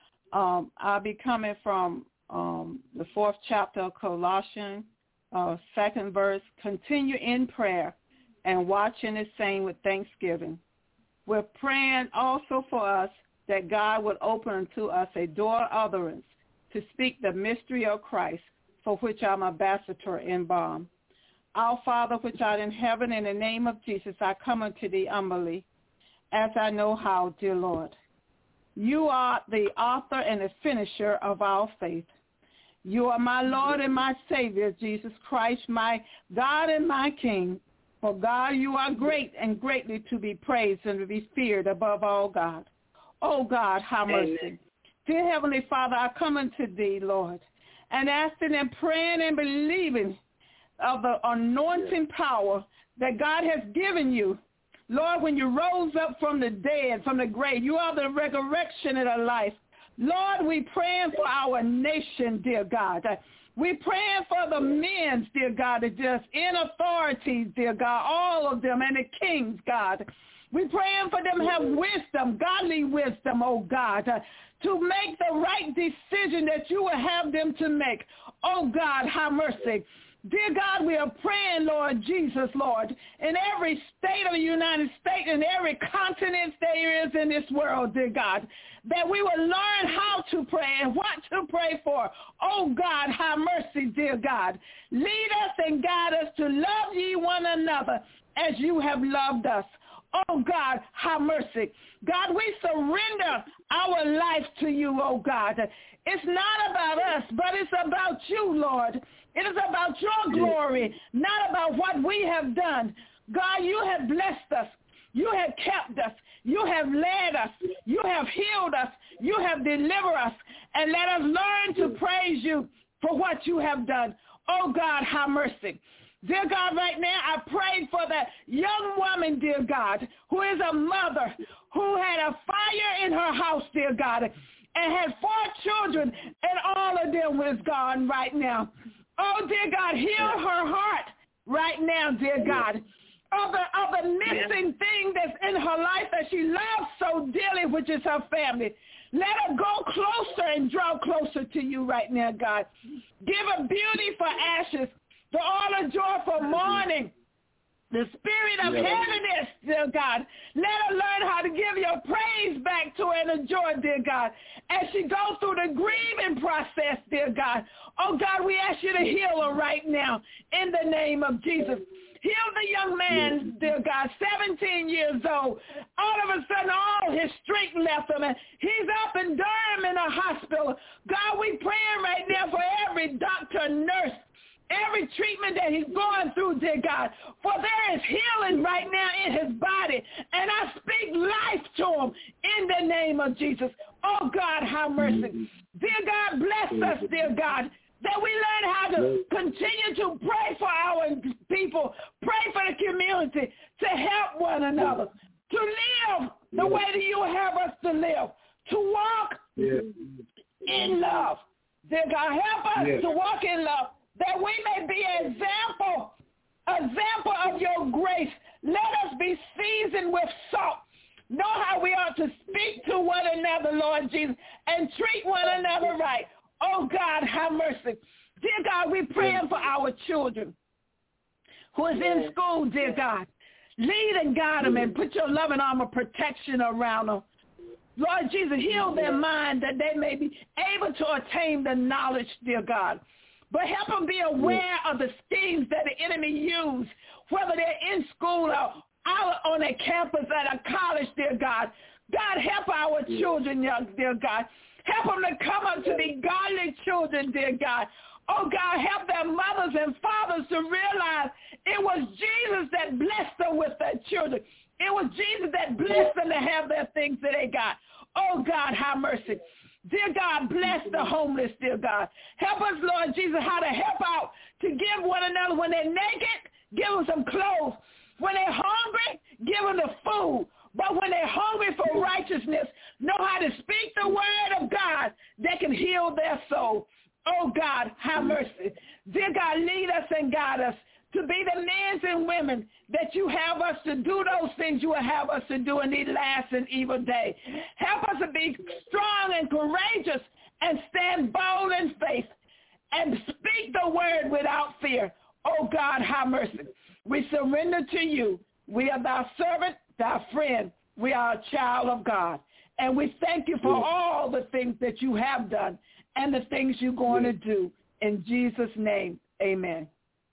Um, I'll be coming from um, the fourth chapter of Colossians, uh, second verse. Continue in prayer and watching the same with thanksgiving. We're praying also for us that God would open to us a door of utterance to speak the mystery of Christ, for which I'm ambassador in bond. Our Father, which art in heaven, in the name of Jesus, I come unto thee humbly, as I know how, dear Lord. You are the author and the finisher of our faith. You are my Lord and my Savior, Jesus Christ, my God and my King. For God, you are great and greatly to be praised and to be feared above all, God. Oh, God, have mercy. Amen. Dear Heavenly Father, I come unto thee, Lord, and asking and praying and believing of the anointing power that God has given you. Lord, when you rose up from the dead, from the grave, you are the resurrection and the life. Lord, we praying for our nation, dear God. We praying for the men, dear God, that just in authorities, dear God, all of them, and the kings, God. We praying for them to have wisdom, godly wisdom, oh God, uh, to make the right decision that you will have them to make. Oh God, have mercy. Dear God, we are praying, Lord Jesus, Lord, in every state of the United States and every continent there is in this world, dear God, that we will learn how to pray and what to pray for. Oh, God, have mercy, dear God. Lead us and guide us to love ye one another as you have loved us. Oh, God, have mercy. God, we surrender our life to you, oh, God. It's not about us, but it's about you, Lord. It is about your glory, not about what we have done. God, you have blessed us. You have kept us. You have led us. You have healed us. You have delivered us. And let us learn to praise you for what you have done. Oh, God, have mercy. Dear God, right now I pray for that young woman, dear God, who is a mother, who had a fire in her house, dear God, and had four children, and all of them was gone right now. Oh, dear God, heal her heart right now, dear God, of the, of the missing thing that's in her life that she loves so dearly, which is her family. Let her go closer and draw closer to you right now, God. Give her beauty for ashes, the oil of joy for mourning, the spirit of heaviness, dear God. Let her learn how to give your praise back to her and the joy, dear God, as she goes through the grieving process, dear God. Oh, God, we ask you to heal her right now in the name of Jesus. Heal the young man, dear God, seventeen years old. All of a sudden, all his strength left him, and he's up in Durham in a hospital. God, we praying right now for every doctor, nurse, every treatment that he's going through, dear God, for there is healing right now in his body, and I speak life to him in the name of Jesus. Oh, God, have mercy. Dear God, bless us, dear God, that we learn how to continue to pray for our people, pray for the community, to help one another, to live the way that you have us to live, to walk in love. Dear God, help us to walk in love, that we may be an example, example of your grace. Let us be seasoned with salt. Know how we ought to speak to one another, Lord Jesus, and treat one another right. Oh, God, have mercy. Dear God, we're praying for our children who is in school, dear God. Lead and guide them and put your loving arm of protection around them. Lord Jesus, heal their mind that they may be able to attain the knowledge, dear God. But help them be aware of the schemes that the enemy use, whether they're in school or out on a campus at a college, dear God. God, help our children, young, dear God. Help them to come up to be godly children, dear God. Oh, God, help their mothers and fathers to realize it was Jesus that blessed them with their children. It was Jesus that blessed them to have their things that they got. Oh, God, have mercy. Dear God, bless the homeless, dear God. Help us, Lord Jesus, how to help out, to give one another. When they're naked, give them some clothes. When they're hungry, give them the food. But when they're hungry for righteousness, know how to speak the word of God that can heal their soul. Oh, God, have mercy. Dear God, lead us and guide us to be the men you have us to do those things you will have us to do in these last and evil days. Help us to be strong and courageous and stand bold in faith and speak the word without fear. Oh, God, have mercy. We surrender to you. We are thy servant, thy friend. We are a child of God. And we thank you for yes. all the things that you have done and the things you're going yes. to do. In Jesus' name, amen.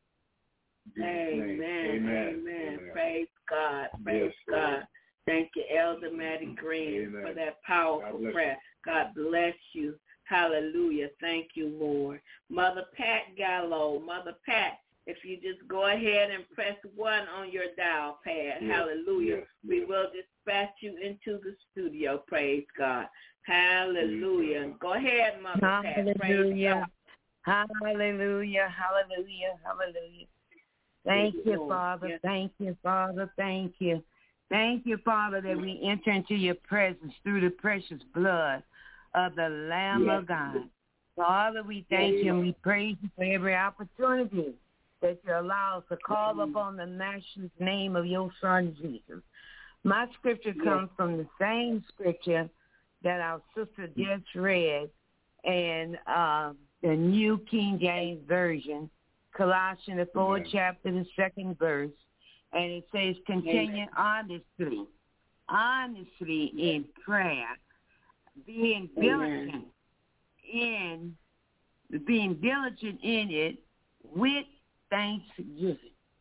Amen. Amen. Amen. Amen. Praise God. Praise yes, God. Lord. Thank you, Elder Maddie Green, Amen. For that powerful God prayer. You. God bless you. Hallelujah. Thank you, Lord. Mother Pat Gallo. Mother Pat, if you just go ahead and press one on your dial pad. Yes. Hallelujah. Yes. We yes. will dispatch you into the studio. Praise God. Hallelujah. Yes. Go ahead, Mother Hallelujah. Pat. Praise God. Hallelujah. Hallelujah. Hallelujah. Thank you, you Father. Yes. Thank you, Father. Thank you. Thank you, Father, that we enter into your presence through the precious blood of the Lamb yes. of God. Father, we thank yes. you and we praise you for every opportunity that you allow us to call yes. upon the matchless name of your Son, Jesus. My scripture yes. comes from the same scripture that our sister just read in uh, the New King James Version, Colossians, the fourth Amen. Chapter, the second verse, and it says, continue Amen. honestly, honestly Amen. in prayer, being diligent Amen. in, being diligent in it with thanksgiving.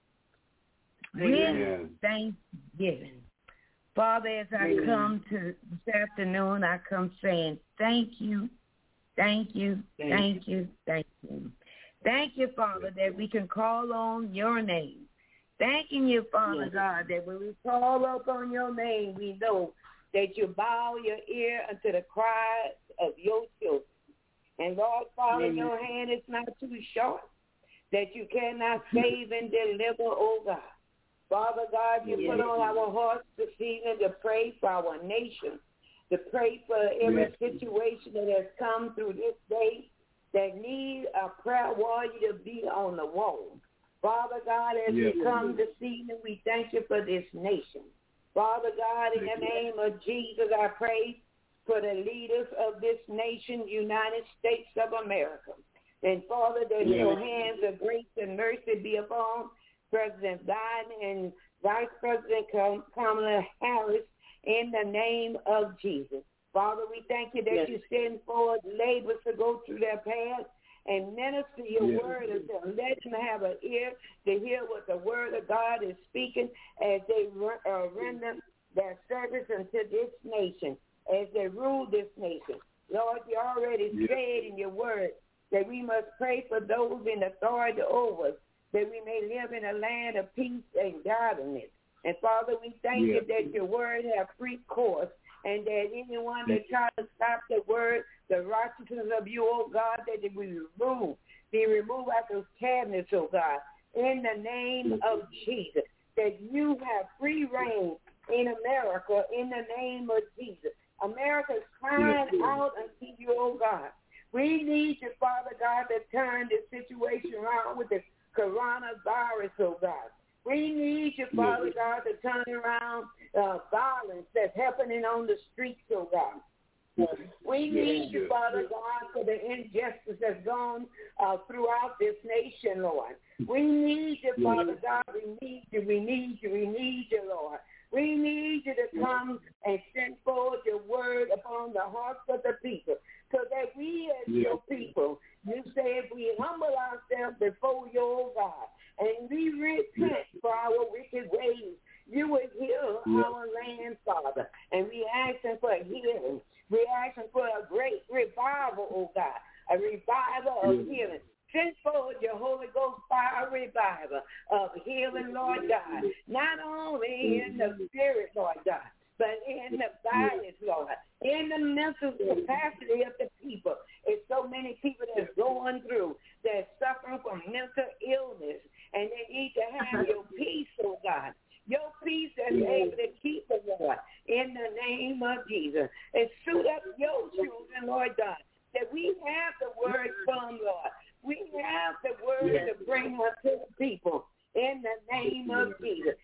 Amen. With thanksgiving. Father, as I Amen. come to this afternoon, I come saying, thank you, thank you, thank, thank you, thank you. Thank you, Father, that we can call on your name. Thanking you, Father yes. God, that when we call upon your name, we know that you bow your ear unto the cries of your children. And Lord, Father, yes. your hand is not too short, that you cannot save and deliver, oh God. Father God, you yes. put on our hearts this evening to pray for our nation, to pray for every yes. situation that has come through this day that need a prayer warrior to be on the wall. Father God, as yes. we come this evening, we thank you for this nation. Father God, in the name of Jesus, I pray for the leaders of this nation, United States of America. And Father, that yes. your hands of grace and mercy be upon President Biden and Vice President Kamala Harris in the name of Jesus. Father, we thank you that yes. you send forward laborers to go through their path and minister your yes. word and to let them have an ear to hear what the word of God is speaking as they uh, render their service unto this nation, as they rule this nation. Lord, you already yes. said in your word that we must pray for those in authority over us, that we may live in a land of peace and godliness. And Father, we thank yes. you that your word have free course, and that anyone that tries to stop the word, the righteousness of you, oh God, that it will be removed, be removed out those cabinets, oh God, in the name of Jesus, that you have free reign in America in the name of Jesus. America is crying yes. out unto you, oh God. We need you, Father God, to turn this situation around with the coronavirus, oh God. We need you, Father yes. God, to turn around uh, violence that's happening on the streets, oh God. Yes. We need yes. you, Father God, for the injustice that's gone uh, throughout this nation, Lord. We need you, yes. Father God. We need you. We need you. We need you, Lord. We need you to come and send forward your word upon the hearts of the people so that we as yes. your people, you say if we humble ourselves before your God and we repent for our wicked ways, you will heal yes. our land, Father. And we asking for healing. We asking for a great revival, oh God, a revival of yes. healing. Send forward your Holy Ghost fire revival of healing, Lord God, not only in the spirit, Lord God, but in the bodies, Lord, in the mental capacity of the people. It's so many people that's going through, that's suffering from mental illness, and they need to have your peace, oh God. Your peace that's able to keep us, Lord, in the name of Jesus. And suit up your children, Lord God, that we have the word from, Lord. We have the word to bring us to the people in the name of Jesus. And Lord,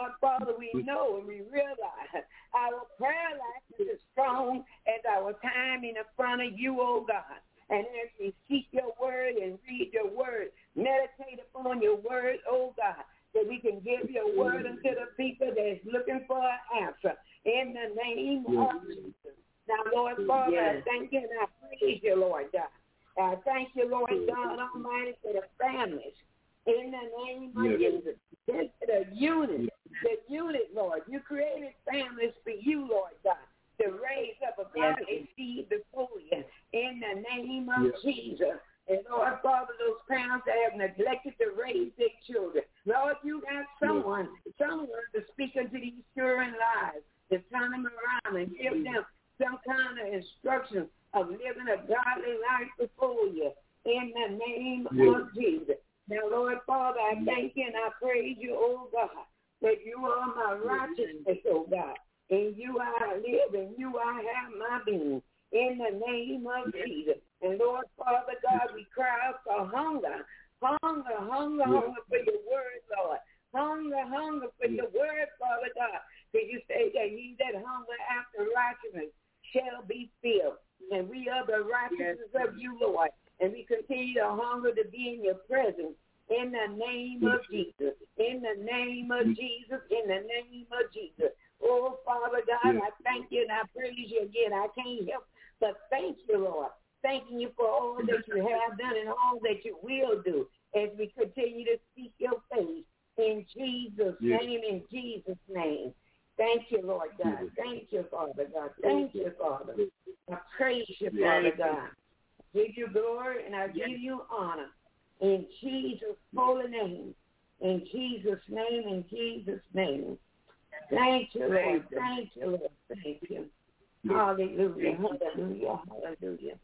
Lord, Father, we know and we realize our prayer life is as strong as our time in front of you, oh God. And as we seek your word and read your word, meditate upon your word, oh God, that we can give your word unto the people that's looking for an answer in the name of Jesus. Now, Lord, Father, yes. I thank you and I praise you, Lord God. I thank you, Lord God Almighty, for the families. In the name of yes. Jesus. This is the unit, the unit, Lord. You created families for you, Lord God, to raise up a godly seed before you. In the name of yes. Jesus. And Lord, Father, those parents that have neglected to raise their children. Lord, you got someone, someone to speak into these children's lives, to turn them around and give them some kind of instruction of living a godly life before you. In the name yes. of Jesus. Now, Lord, Father, I thank you and I praise you, oh God, that you are my righteousness, oh God. In you I live, and you I have my being. In the name of Jesus. And Lord, Father God, we cry out for hunger. Hunger, hunger, hunger for your word, Lord. Hunger, hunger for your word, Father God. Because you say that he that hunger after righteousness shall be filled. And we are the righteousness yes. of you, Lord. And we continue to hunger to be in your presence in the name of Jesus. In the name of Jesus. In the name of Jesus. Oh, Father God, I thank you and I praise you again. I can't help but thank you, Lord. Thanking you for all that you have done and all that you will do as we continue to seek your face. In Jesus' yes. name, in Jesus' name. Thank you, Lord God. Thank you, Father God. Thank you, Father. I praise you, Father God. Give you glory and I give you honor in Jesus' holy name. In Jesus' name, in Jesus' name. Thank you, Lord. Thank you, Lord. Thank you. Hallelujah. Hallelujah. Hallelujah.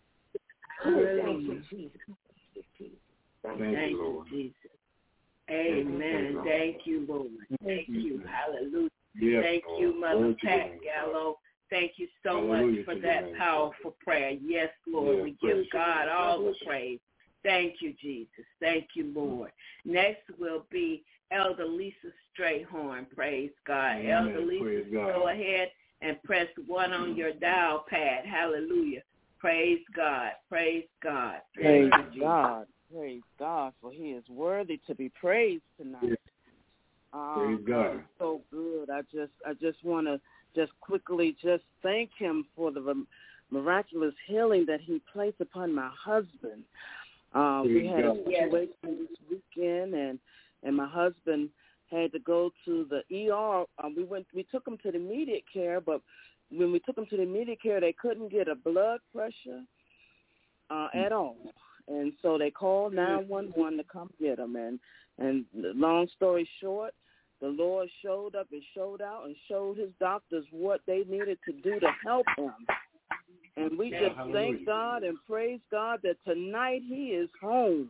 Hallelujah. Thank you, Jesus. Thank you, Thank you, Jesus. Amen. Thank you, Lord. Thank you. Hallelujah. Yes, Thank Lord. you, Mother Lord, Pat Gallo. Thank you so Hallelujah much for that name, powerful prayer. Yes, Lord. Yes, we give God you. all the praise. Thank you, Jesus. Thank you, Lord. Next will be Elder Lisa Strayhorn. Praise God. Amen. Elder Lisa, praise God. Go ahead and press one on your dial pad. Hallelujah. Praise God. Praise God. Praise, praise God. Praise God, for he is worthy to be praised tonight. Yes. Um, praise God. God so good. I just I just want to just quickly just thank him for the miraculous healing that he placed upon my husband. Uh, we had God. a situation yes. this weekend, and, and my husband had to go to the E R. Um, we went. We took him to the immediate care, but when we took him to the immediate care, they couldn't get a blood pressure uh, at all. And so they called nine one one to come get him. And, and long story short, the Lord showed up and showed out and showed his doctors what they needed to do to help him. And we just thank God and praise God that tonight he is home.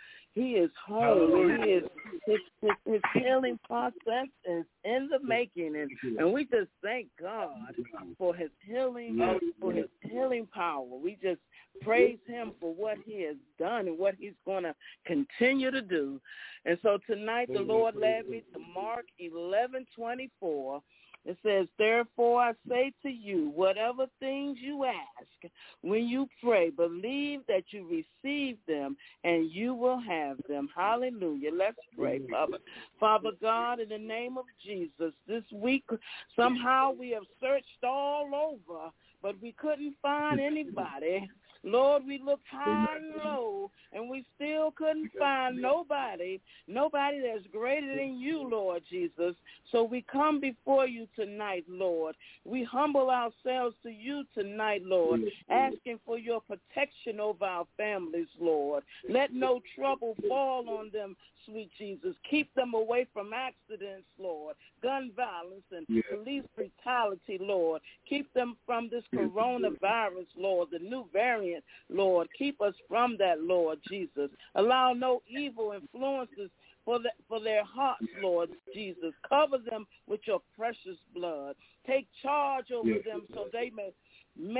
He is home. He is his, his, his healing process is in the making, and, and we just thank God for his healing, for his healing power. We just praise him for what he has done and what he's going to continue to do. And so tonight the Lord led me to Mark eleven twenty-four. It says, therefore I say to you, whatever things you ask, when you pray, believe that you receive them and you will have them. Hallelujah. Let's pray, Father. Father God, in the name of Jesus, this week somehow we have searched all over, but we couldn't find anybody. Lord, we looked high and low, and we still couldn't find nobody, nobody that's greater than you, Lord Jesus. So we come before you tonight, Lord. We humble ourselves to you tonight, Lord, asking for your protection over our families, Lord. Let no trouble fall on them, sweet Jesus. Keep them away from accidents, Lord, gun violence and yes. police brutality, Lord. Keep them from this coronavirus, Lord, the new variant, Lord. Keep us from that, Lord Jesus. Allow no evil influences for the, for their hearts, Lord Jesus. Cover them with your precious blood. Take charge over yes. them so they may make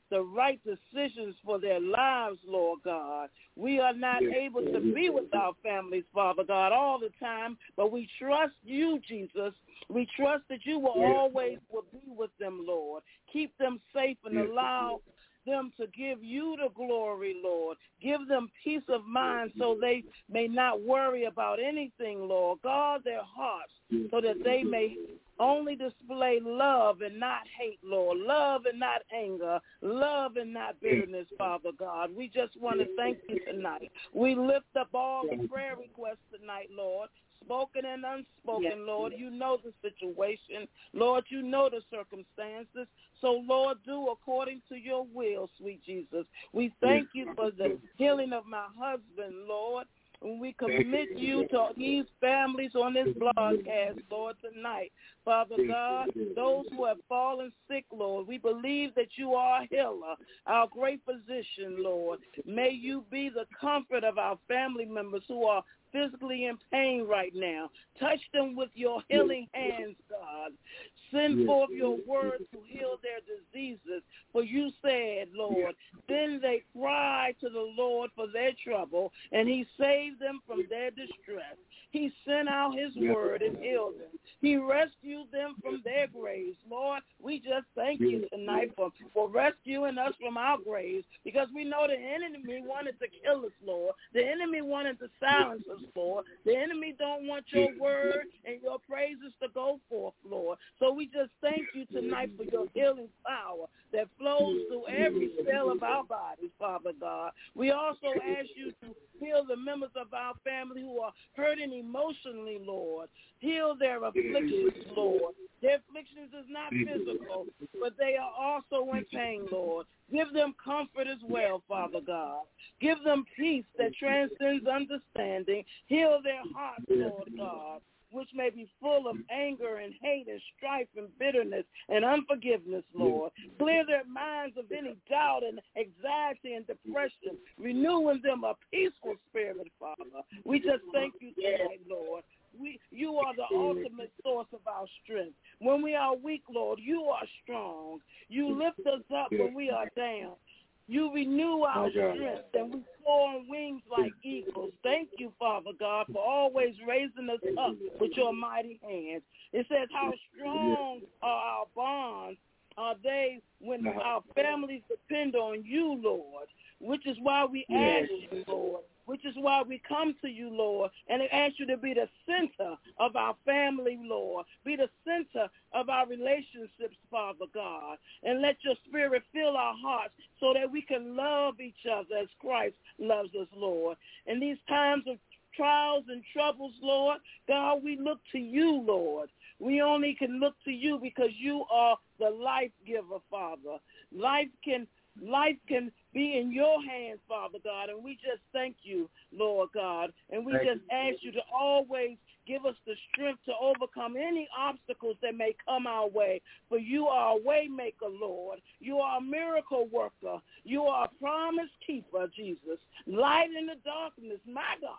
the right decisions for their lives, Lord God. We are not able to be with our families, Father God, all the time, but we trust you, Jesus. We trust that you will always will be with them, Lord. Keep them safe and allow them to give you the glory, Lord. Give them peace of mind so they may not worry about anything, Lord. Guard their hearts so that they may only display love and not hate, Lord. Love and not anger. Love and not bitterness, Father God. We just want to thank you tonight. We lift up all the prayer requests tonight, Lord. Spoken and unspoken, yes. Lord. You know the situation. Lord, you know the circumstances. So, Lord, do according to your will, sweet Jesus. We thank you for the healing of my husband, Lord. And we commit you to these families on this broadcast, Lord, tonight. Father God, those who have fallen sick, Lord, we believe that you are a healer, our great physician, Lord. May you be the comfort of our family members who are physically in pain right now. Touch them with your healing hands, God. Send forth your word to heal their diseases. For you said, Lord, then they cried to the Lord for their trouble, and he saved them from their distress. He sent out his word and healed them. He rescued them from their graves. Lord, we just thank you tonight for, for rescuing us from our graves, because we know the enemy wanted to kill us, Lord. The enemy wanted to silence us, Lord. The enemy don't want your word and your praises to go forth, Lord. So we just thank you tonight for your healing power that flows through every cell of our bodies, Father God. We also ask you to heal the members of our family who are hurting emotionally, Lord. Heal their afflictions, Lord. Their afflictions is not physical, but they are also in pain, Lord. Give them comfort as well, Father God. Give them peace that transcends understanding. Heal their hearts, Lord God, which may be full of anger and hate and strife and bitterness and unforgiveness, Lord. Clear their minds of any doubt and anxiety and depression, renewing them a peaceful spirit, Father. We just thank you tonight, Lord. We, you are the ultimate source of our strength. When we are weak, Lord, you are strong. You lift us up when we are down. You renew our strength, and we soar on wings like eagles. Thank you, Father God, for always raising us up with your mighty hands. It says, how strong are our bonds are they when our families depend on you, Lord, which is why we ask you, Lord, which is why we come to you, Lord, and ask you to be the center of our family, Lord. Be the center of our relationships, Father God, and let your spirit fill our hearts so that we can love each other as Christ loves us, Lord. In these times of trials and troubles, Lord, God, we look to you, Lord. We only can look to you because you are the life giver, Father. Life can Life can be in your hands, Father God, and we just thank you, Lord God, and we just ask you to always give us the strength to overcome any obstacles that may come our way, for you are a way maker, Lord. You are a miracle worker. You are a promise keeper, Jesus. Light in the darkness, my God.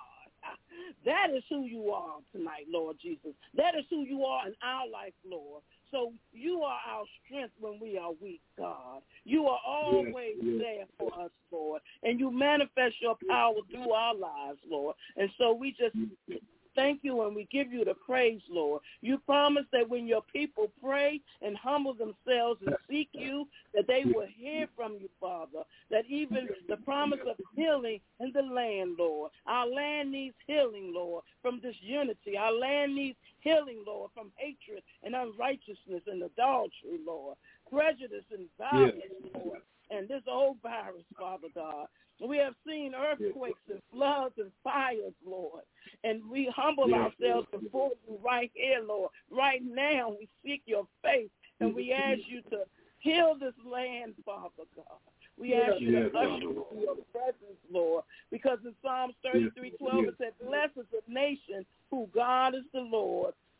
That is who you are tonight, Lord Jesus. That is who you are in our life, Lord. So you are our strength when we are weak, God. You are always yes, yes. there for us, Lord. And you manifest your power through our lives, Lord. And so we just thank you and we give you the praise, Lord. You promised that when your people pray and humble themselves and seek you, that they will hear from you, Father. That even the promise of healing in the land, Lord. Our land needs healing, Lord, from disunity. Our land needs healing, Lord, from hatred and unrighteousness and adultery, Lord. Prejudice and violence, yes. Lord. And this old virus, Father God. We have seen earthquakes and floods and fires, Lord. And we humble yes. ourselves before you right here, Lord. Right now, we seek your face, and we ask you to heal this land, Father God. We ask you yes. to usher in your presence, Lord, because in Psalms thirty-three twelve it said, blessed is the nation who God is the Lord.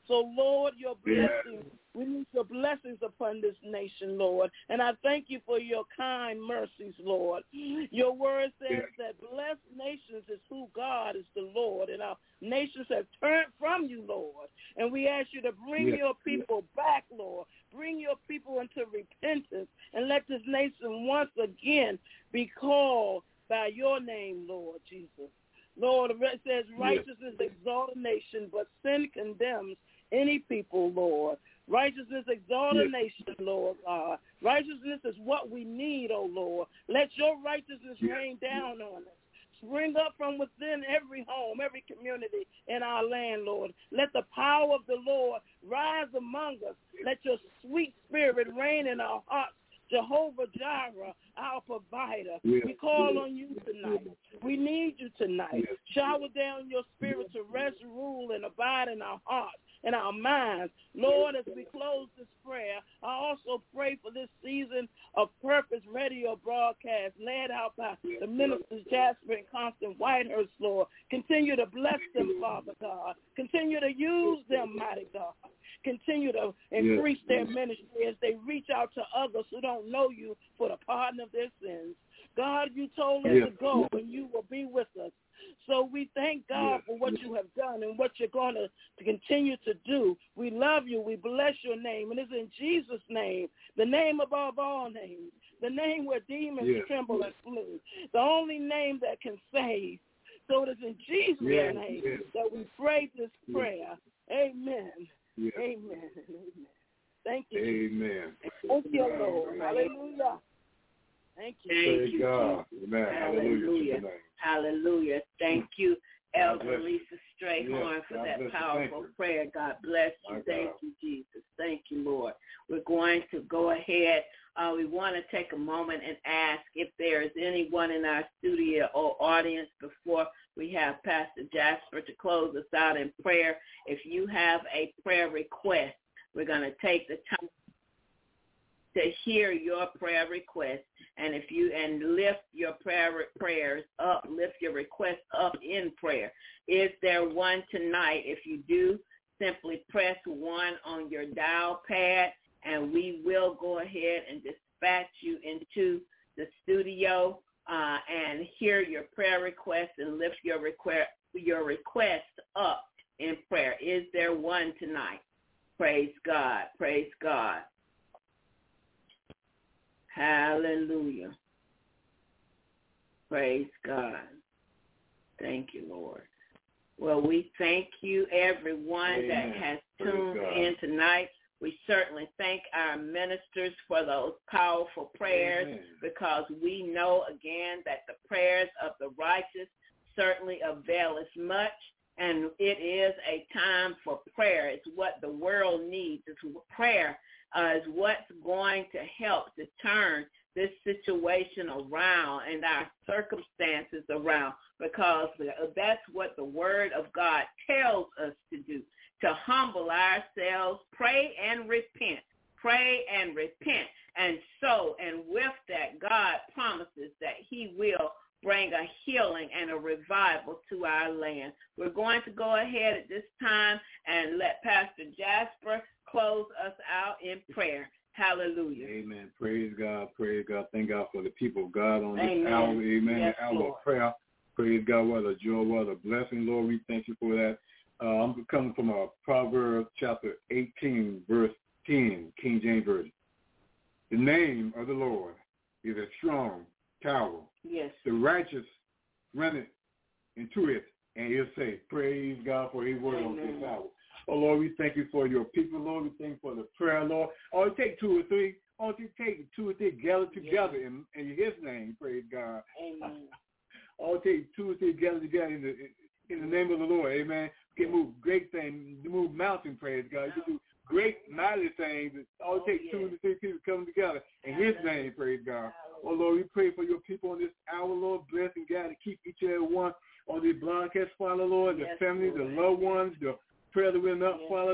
So, Lord, your blessings, we need your blessings upon this nation, Lord. And I thank you for your kind mercies, Lord. Your word says that blessed nations is who God is, the Lord. And our nations have turned from you, Lord. And we ask you to bring yes. your people back, Lord. Bring your people into repentance and let this nation once again be called by your name, Lord Jesus. Lord, it says righteousness yes. exalts a nation, but sin condemns any people, Lord. Righteousness exalt a nation, Lord God. Righteousness is what we need, oh Lord. Let your righteousness rain down on us. Spring up from within every home, every community in our land, Lord. Let the power of the Lord rise among us. Let your sweet spirit reign in our hearts. Jehovah Jireh, our provider. Yes. We call on you tonight. We need you tonight. Yes. Shower down your spirit to rest, rule, and abide in our hearts and our minds. Lord, as we close this prayer, I also pray for this season of Purpose Radio broadcast led out by the ministers Jasper and Constant Whitehurst, Lord. Continue to bless them, Father God. Continue to use them, mighty God. Continue to increase yes. their ministry as they reach out to others who don't know you for the pardon of their sins. God, you told us yes. to go and you will be with us. So we thank God yes. for what you have done and what you're going to, to continue to do. We love you. We bless your name. And it's in Jesus' name, the name above all names, the name where demons yes. tremble and flee, the only name that can save. So it is in Jesus' yes. name yes. that we pray this prayer. Yes. Amen. Yes. Amen. Amen. Thank you. Amen. Thank you, Lord. Hallelujah. Thank you. Thank Thank you. God. Amen. Hallelujah. Hallelujah. Thank you, Elder Lisa Strayhorn, yes. for God that bless powerful you. prayer. God bless you. My Thank God. you, Jesus. Thank you, Lord. We're going to go ahead. Uh, we want to take a moment and ask if there is anyone in our studio or audience before we have Pastor Jasper to close us out in prayer. If you have a prayer request, we're going to take the time to hear your prayer request, and if you and lift your prayer prayers up, lift your request up in prayer. Is there one tonight? If you do, simply press one on your dial pad, and we will go ahead and dispatch you into the studio uh, and hear your prayer request and lift your request your request up in prayer. Is there one tonight? Praise God. Praise God. Hallelujah. Praise God. Thank you, Lord. Well, we thank you, everyone Amen. That has tuned in tonight. We certainly thank our ministers for those powerful prayers Amen. Because we know, again, that the prayers of the righteous certainly avail us much, and it is a time for prayer. It's what the world needs. It's prayer uh, is what's going to help to turn this situation around and our circumstances around, because that's what the Word of God tells us to do, to humble ourselves, pray and repent, pray and repent. And so, and with that, God promises that he will bring a healing and a revival to our land. We're going to go ahead at this time and let Pastor Jasper close us out in prayer. Hallelujah. Amen. Praise God. Praise God. Thank God for the people of God on this Amen. hour. Amen. Yes, the hour Lord. of prayer. Praise God. What a joy. What a blessing, Lord. We thank you for that. Uh, I'm coming from a Proverbs chapter eighteen, verse ten, King James Version. The name of the Lord is a strong tower. Yes. The righteous run into it, and he'll say, praise God for his word Amen. On this hour. Oh, Lord, we thank you for your people, Lord. We thank you for the prayer, Lord. Oh, take two or three. Oh, take two or three gathered together yes. in, in his name, praise God. Amen. Oh, take two or three gathered together in the, in the name of the Lord, amen. You can move great things, move mountain, praise God. You can do great, mighty things. Oh, it takes oh, yes. two or three people coming together in his name, praise God. Oh, Lord, we pray for your people on this hour, Lord. Bless and God to keep each and every one on this broadcast, Father, Lord, the yes, family, Lord. the loved ones, the prayer that will not yes. follow, the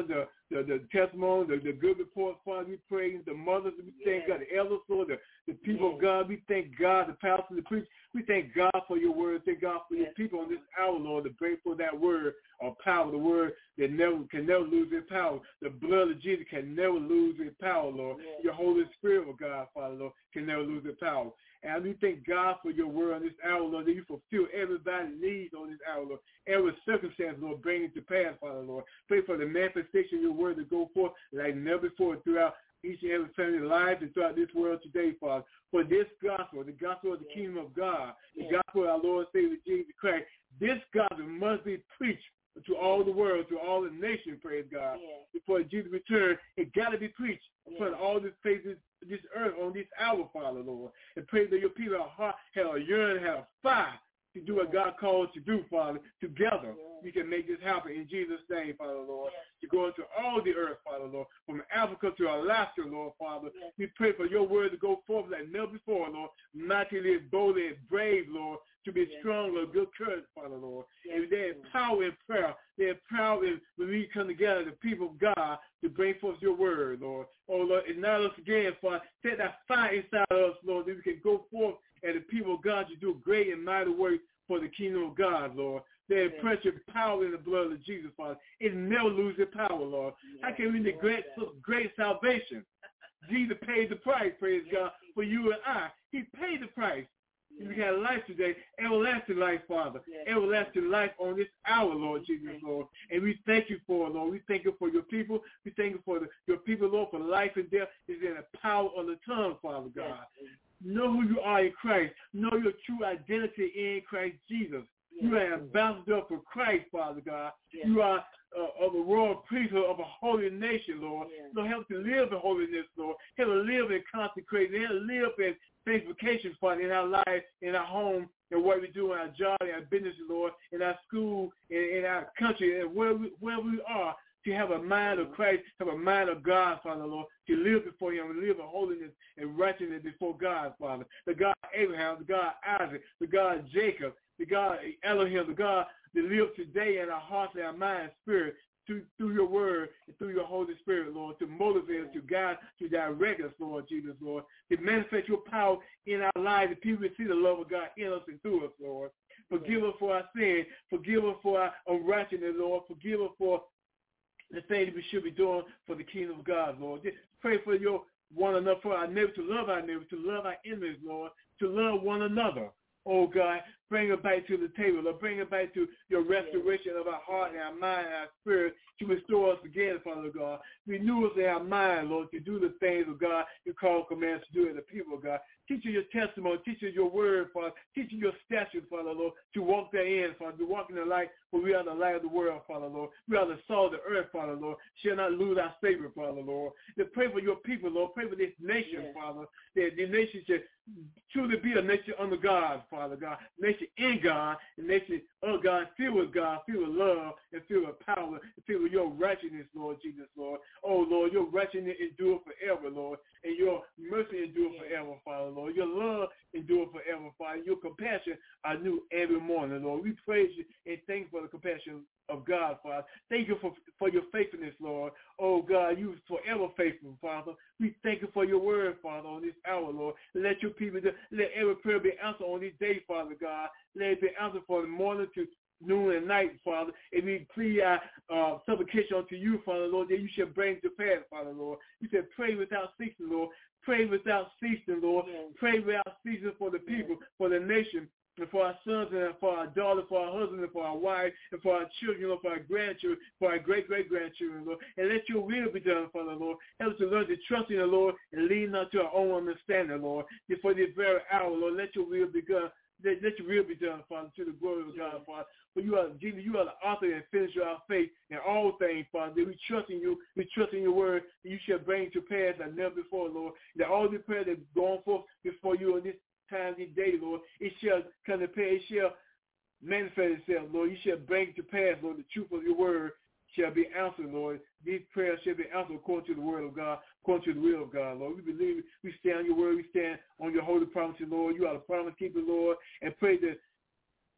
the, the testimony, the, the good report, Father. We praise the mothers. We thank yes. God, the elders, Lord, the, the people yes. of God. We thank God, the pastors, the preachers. We thank God for your word. Thank God for yes. your people on this hour, Lord, to pray for that word of power, the word that never can never lose its power. The blood of Jesus can never lose its power, Lord. Yes. Your Holy Spirit, of God, Father, Lord, can never lose its power. And we thank God for your word on this hour, Lord, that you fulfill everybody's needs on this hour, Lord. Every circumstance, Lord, bring it to pass, Father, Lord. Pray for the manifestation of your word to go forth like never before throughout each and every family life and throughout this world today, Father. For this gospel, the gospel of the yes. kingdom of God, the yes. gospel of our Lord and Savior Jesus Christ, this gospel must be preached to all the world, to all the nations, praise God. Yes. Before Jesus return, it got to be preached yes. upon all the faces of this earth on this hour, Father, Lord. And pray that your people are heart, have a yearn, have a fire to do what God called to do, Father. Together, yes. we can make this happen in Jesus' name, Father, Lord. Yes. To go into all the earth, Father, Lord, from Africa to Alaska, Lord, Father. Yes. We pray for your word to go forth like never before, Lord. Mightily, boldly, and brave, Lord, to be yes. strong, Lord, good courage, Father, Lord. Yes. And there is power in prayer. There is power in when we come together, the people of God, to bring forth your word, Lord. Oh, Lord, ignite us again, Father. Set that fire inside of us, Lord, that we can go forth and the people of God to do great and mighty work for the kingdom of God, Lord. There is yes. precious power in the blood of Jesus, Father. It never loses power, Lord. Yes. How can we neglect such great salvation? Jesus paid the price, praise yes. God, for you and I. He paid the price. Yes. We have life today, everlasting life, Father. Yes. Everlasting life on this hour, Lord Jesus, Lord. And we thank you for it, Lord. We thank you for your people. We thank you for the, your people, Lord, for life and death is in the power of the tongue, Father God. Yes. Know who you are in Christ. Know your true identity in Christ Jesus. Yes. You are an ambassador for Christ, Father God. Yes. You are uh, of a royal priesthood of a holy nation, Lord. Yes. Lord, help to live in holiness, Lord. Help to live in consecration. Help to live in sanctification, Father, in our life, in our home, and what we do in our job, in our business, Lord, in our school, in, in our country, and where we, where we are. To have a mind of Christ, have a mind of God, Father, Lord, to live before him, and live in holiness and righteousness before God, Father. The God of Abraham, the God of Isaac, the God of Jacob, the God of Elohim, the God that lives today in our hearts and our mind and spirit through, through your word and through your Holy Spirit, Lord, to motivate us, to guide, to direct us, Lord Jesus, Lord, to manifest your power in our lives, that people will see the love of God in us and through us, Lord. Forgive us for our sin. Forgive us for our unrighteousness, Lord. Forgive us for the things we should be doing for the kingdom of God, Lord. Just pray for your one another, for our neighbor, to love our neighbor, to love our enemies, Lord, to love one another. Oh, God, bring it back to the table, Lord. Bring it back to your restoration of our heart and our mind and our spirit to restore us again, Father God. Renew us in our mind, Lord, to do the things of God you call commands to do in the people of God. Teach us your testimony. Teach us your word, Father. Teach us your statutes, Father, Lord, to walk therein, Father, to walk in the light, for we are the light of the world, Father, Lord. We are the salt of the earth, Father, Lord. Shall not lose our savor, Father, Lord. To pray for your people, Lord. Pray for this nation, yes. Father, that the nation should truly be a nation under God, Father God. Nation in God, a nation of God, filled with God, filled with love, and filled with power, and filled with your righteousness, Lord Jesus, Lord. Oh, Lord, your righteousness endure forever, Lord, and your mercy endure yes. forever, Father, Lord. Your love endure forever, Father. Your compassion are new every morning, Lord. We praise you and thank you for the compassion of God, Father. Thank you for, for your faithfulness, Lord. Oh, God, you forever faithful, Father. We thank you for your word, Father, on this hour, Lord. Let your people, let every prayer be answered on this day, Father God. Let it be answered from the morning to noon and night, Father. And we plead our uh, supplication unto you, Father, Lord, that you shall bring to pass, Father, Lord. You said pray without ceasing, Lord. Pray without ceasing, Lord. Yes. Pray without ceasing for the people, yes. for the nation, and for our sons and for our daughters, for our husbands and for our wives, and for our children, Lord, for our grandchildren, for our great-great-grandchildren, Lord. And let your will be done, Father, Lord. Help us to learn to trust in the Lord and lean not to our own understanding, Lord. Before this very hour, Lord, let your will be done. Let, let your will be done, Father, to the glory of God, Father. For you are, Jesus, you are the author and finisher of our faith in all things, Father. That we trust in you. We trust in your word. And you shall bring to pass like never before, Lord. That all the prayer that's gone forth before you on this time, this day, Lord, it shall come to pass. It shall manifest itself, Lord. You shall bring to pass, Lord, the truth of your word shall be answered, Lord. These prayers shall be answered according to the word of God, according to the will of God, Lord. We believe we stand on your word. We stand on your holy promises, Lord. You are the promise keeper, Lord, and pray that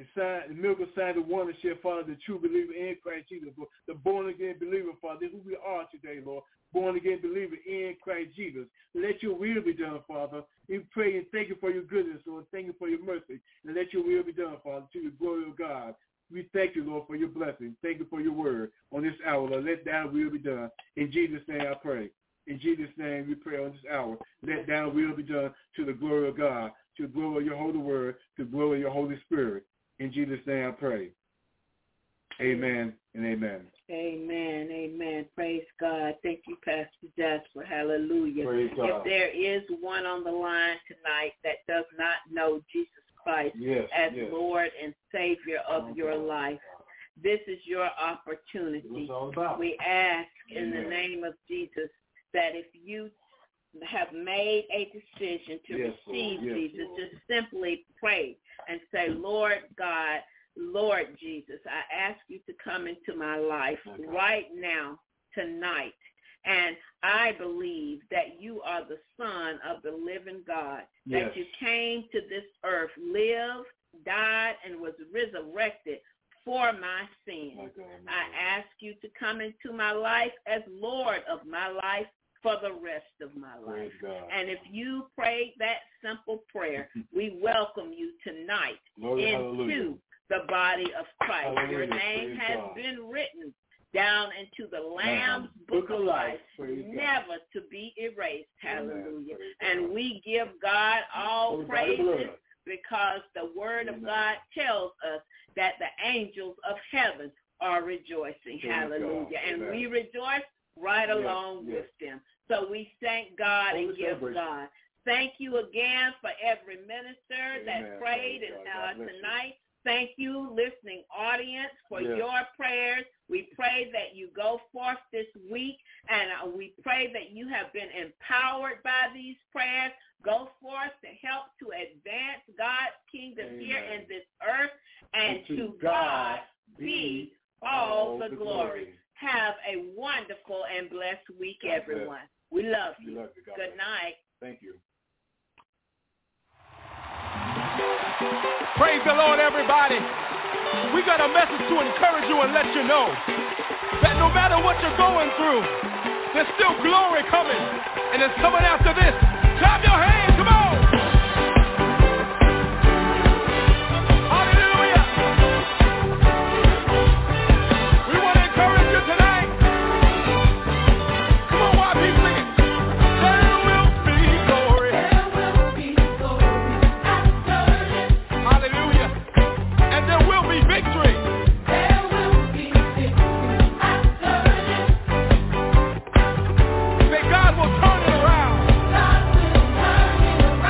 the sign, the miracle sign, the wonder, share, Father, the true believer in Christ Jesus, Lord. The born-again believer, Father. This is who we are today, Lord. Born-again believer in Christ Jesus. Let your will be done, Father. We pray and thank you for your goodness, Lord. Thank you for your mercy. And let your will be done, Father, to the glory of God. We thank you, Lord, for your blessing. Thank you for your word on this hour, Lord. Let thy will be done. In Jesus' name I pray. In Jesus' name we pray on this hour. Let thy will be done to the glory of God, to the glory of your holy word, to the glory of your Holy Spirit. In Jesus' name I pray. Amen and amen. Amen, amen. Praise God. Thank you, Pastor Jasper. Hallelujah. Praise God. If there is one on the line tonight that does not know Jesus Christ yes, as yes. Lord and Savior of oh, your God. life, this is your opportunity. We ask in amen. the name of Jesus that if you have made a decision to yes, receive yes, Jesus, Lord. just simply pray and say, Lord God, Lord Jesus, I ask you to come into my life okay. right now, tonight. And I believe that you are the Son of the living God, yes. that you came to this earth, lived, died, and was resurrected for my sins. Okay, I ask you to come into my life as Lord of my life for the rest of my life. And if you prayed that simple prayer, we welcome you tonight Glory, into hallelujah. the body of Christ. Hallelujah. Your name Praise has God. been written down into the Lamb's Book, book book of life, Praise never God. to be erased. Hallelujah. Praise and God. we give God all Praise praises God. because the word Amen. of God tells us that the angels of heaven are rejoicing. Praise Hallelujah. God. And Amen. we rejoice right yes, along yes. with them. So we thank God Holy and give God. Thank you again for every minister Amen. that prayed and uh, God tonight. Thank you, listening audience, for yes. your prayers. We pray that you go forth this week, and uh, we pray that you have been empowered by these prayers. Go forth to help to advance God's kingdom Amen. here in this earth, and, and to, to God, God be all, all the, the glory. glory. Have a wonderful and blessed week, God everyone. Bless. We love you. We love you. God Good bless. night. Thank you. Praise the Lord, everybody. We got a message to encourage you and let you know that no matter what you're going through, there's still glory coming, and it's coming after this. Clap your hands, come on. Hallelujah. We want to encourage you tonight. Come on, why people sing it? There will be glory. There will be glory after this. Hallelujah. And there will be victory. There will be victory after this. Say God will turn it around. God will turn it around.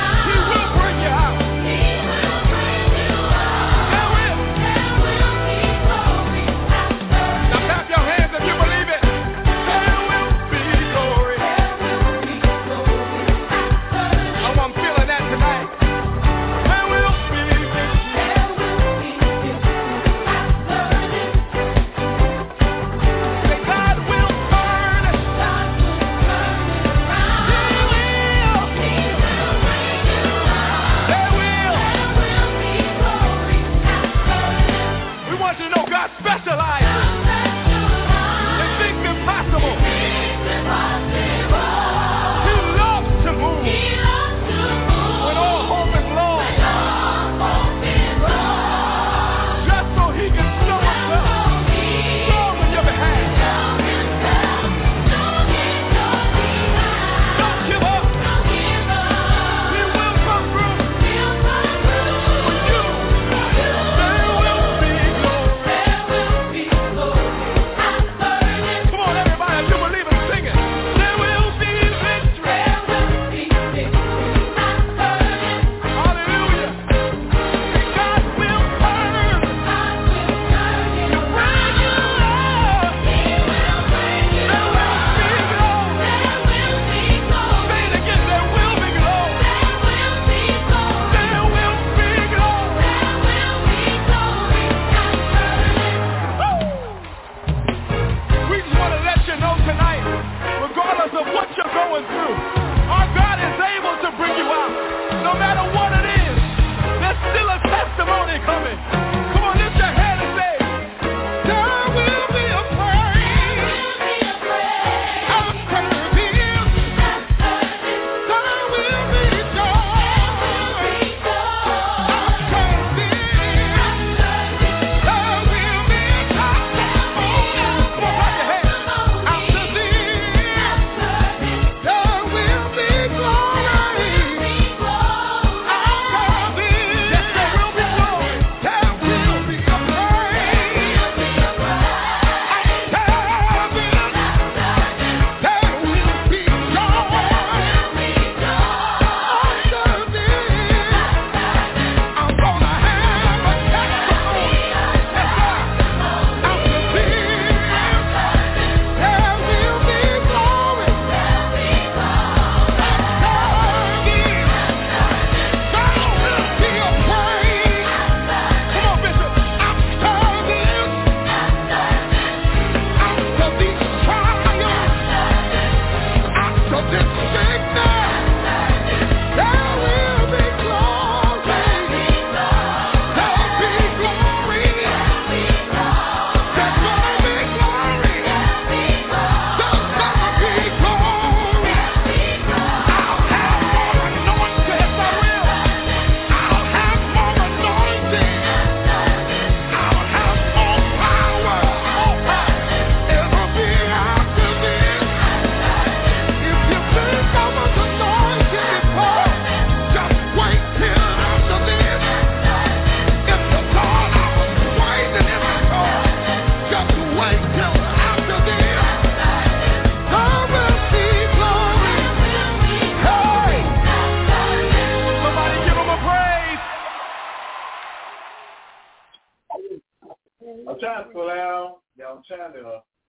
I'm trying to pull out. Yeah, I'm trying to uh,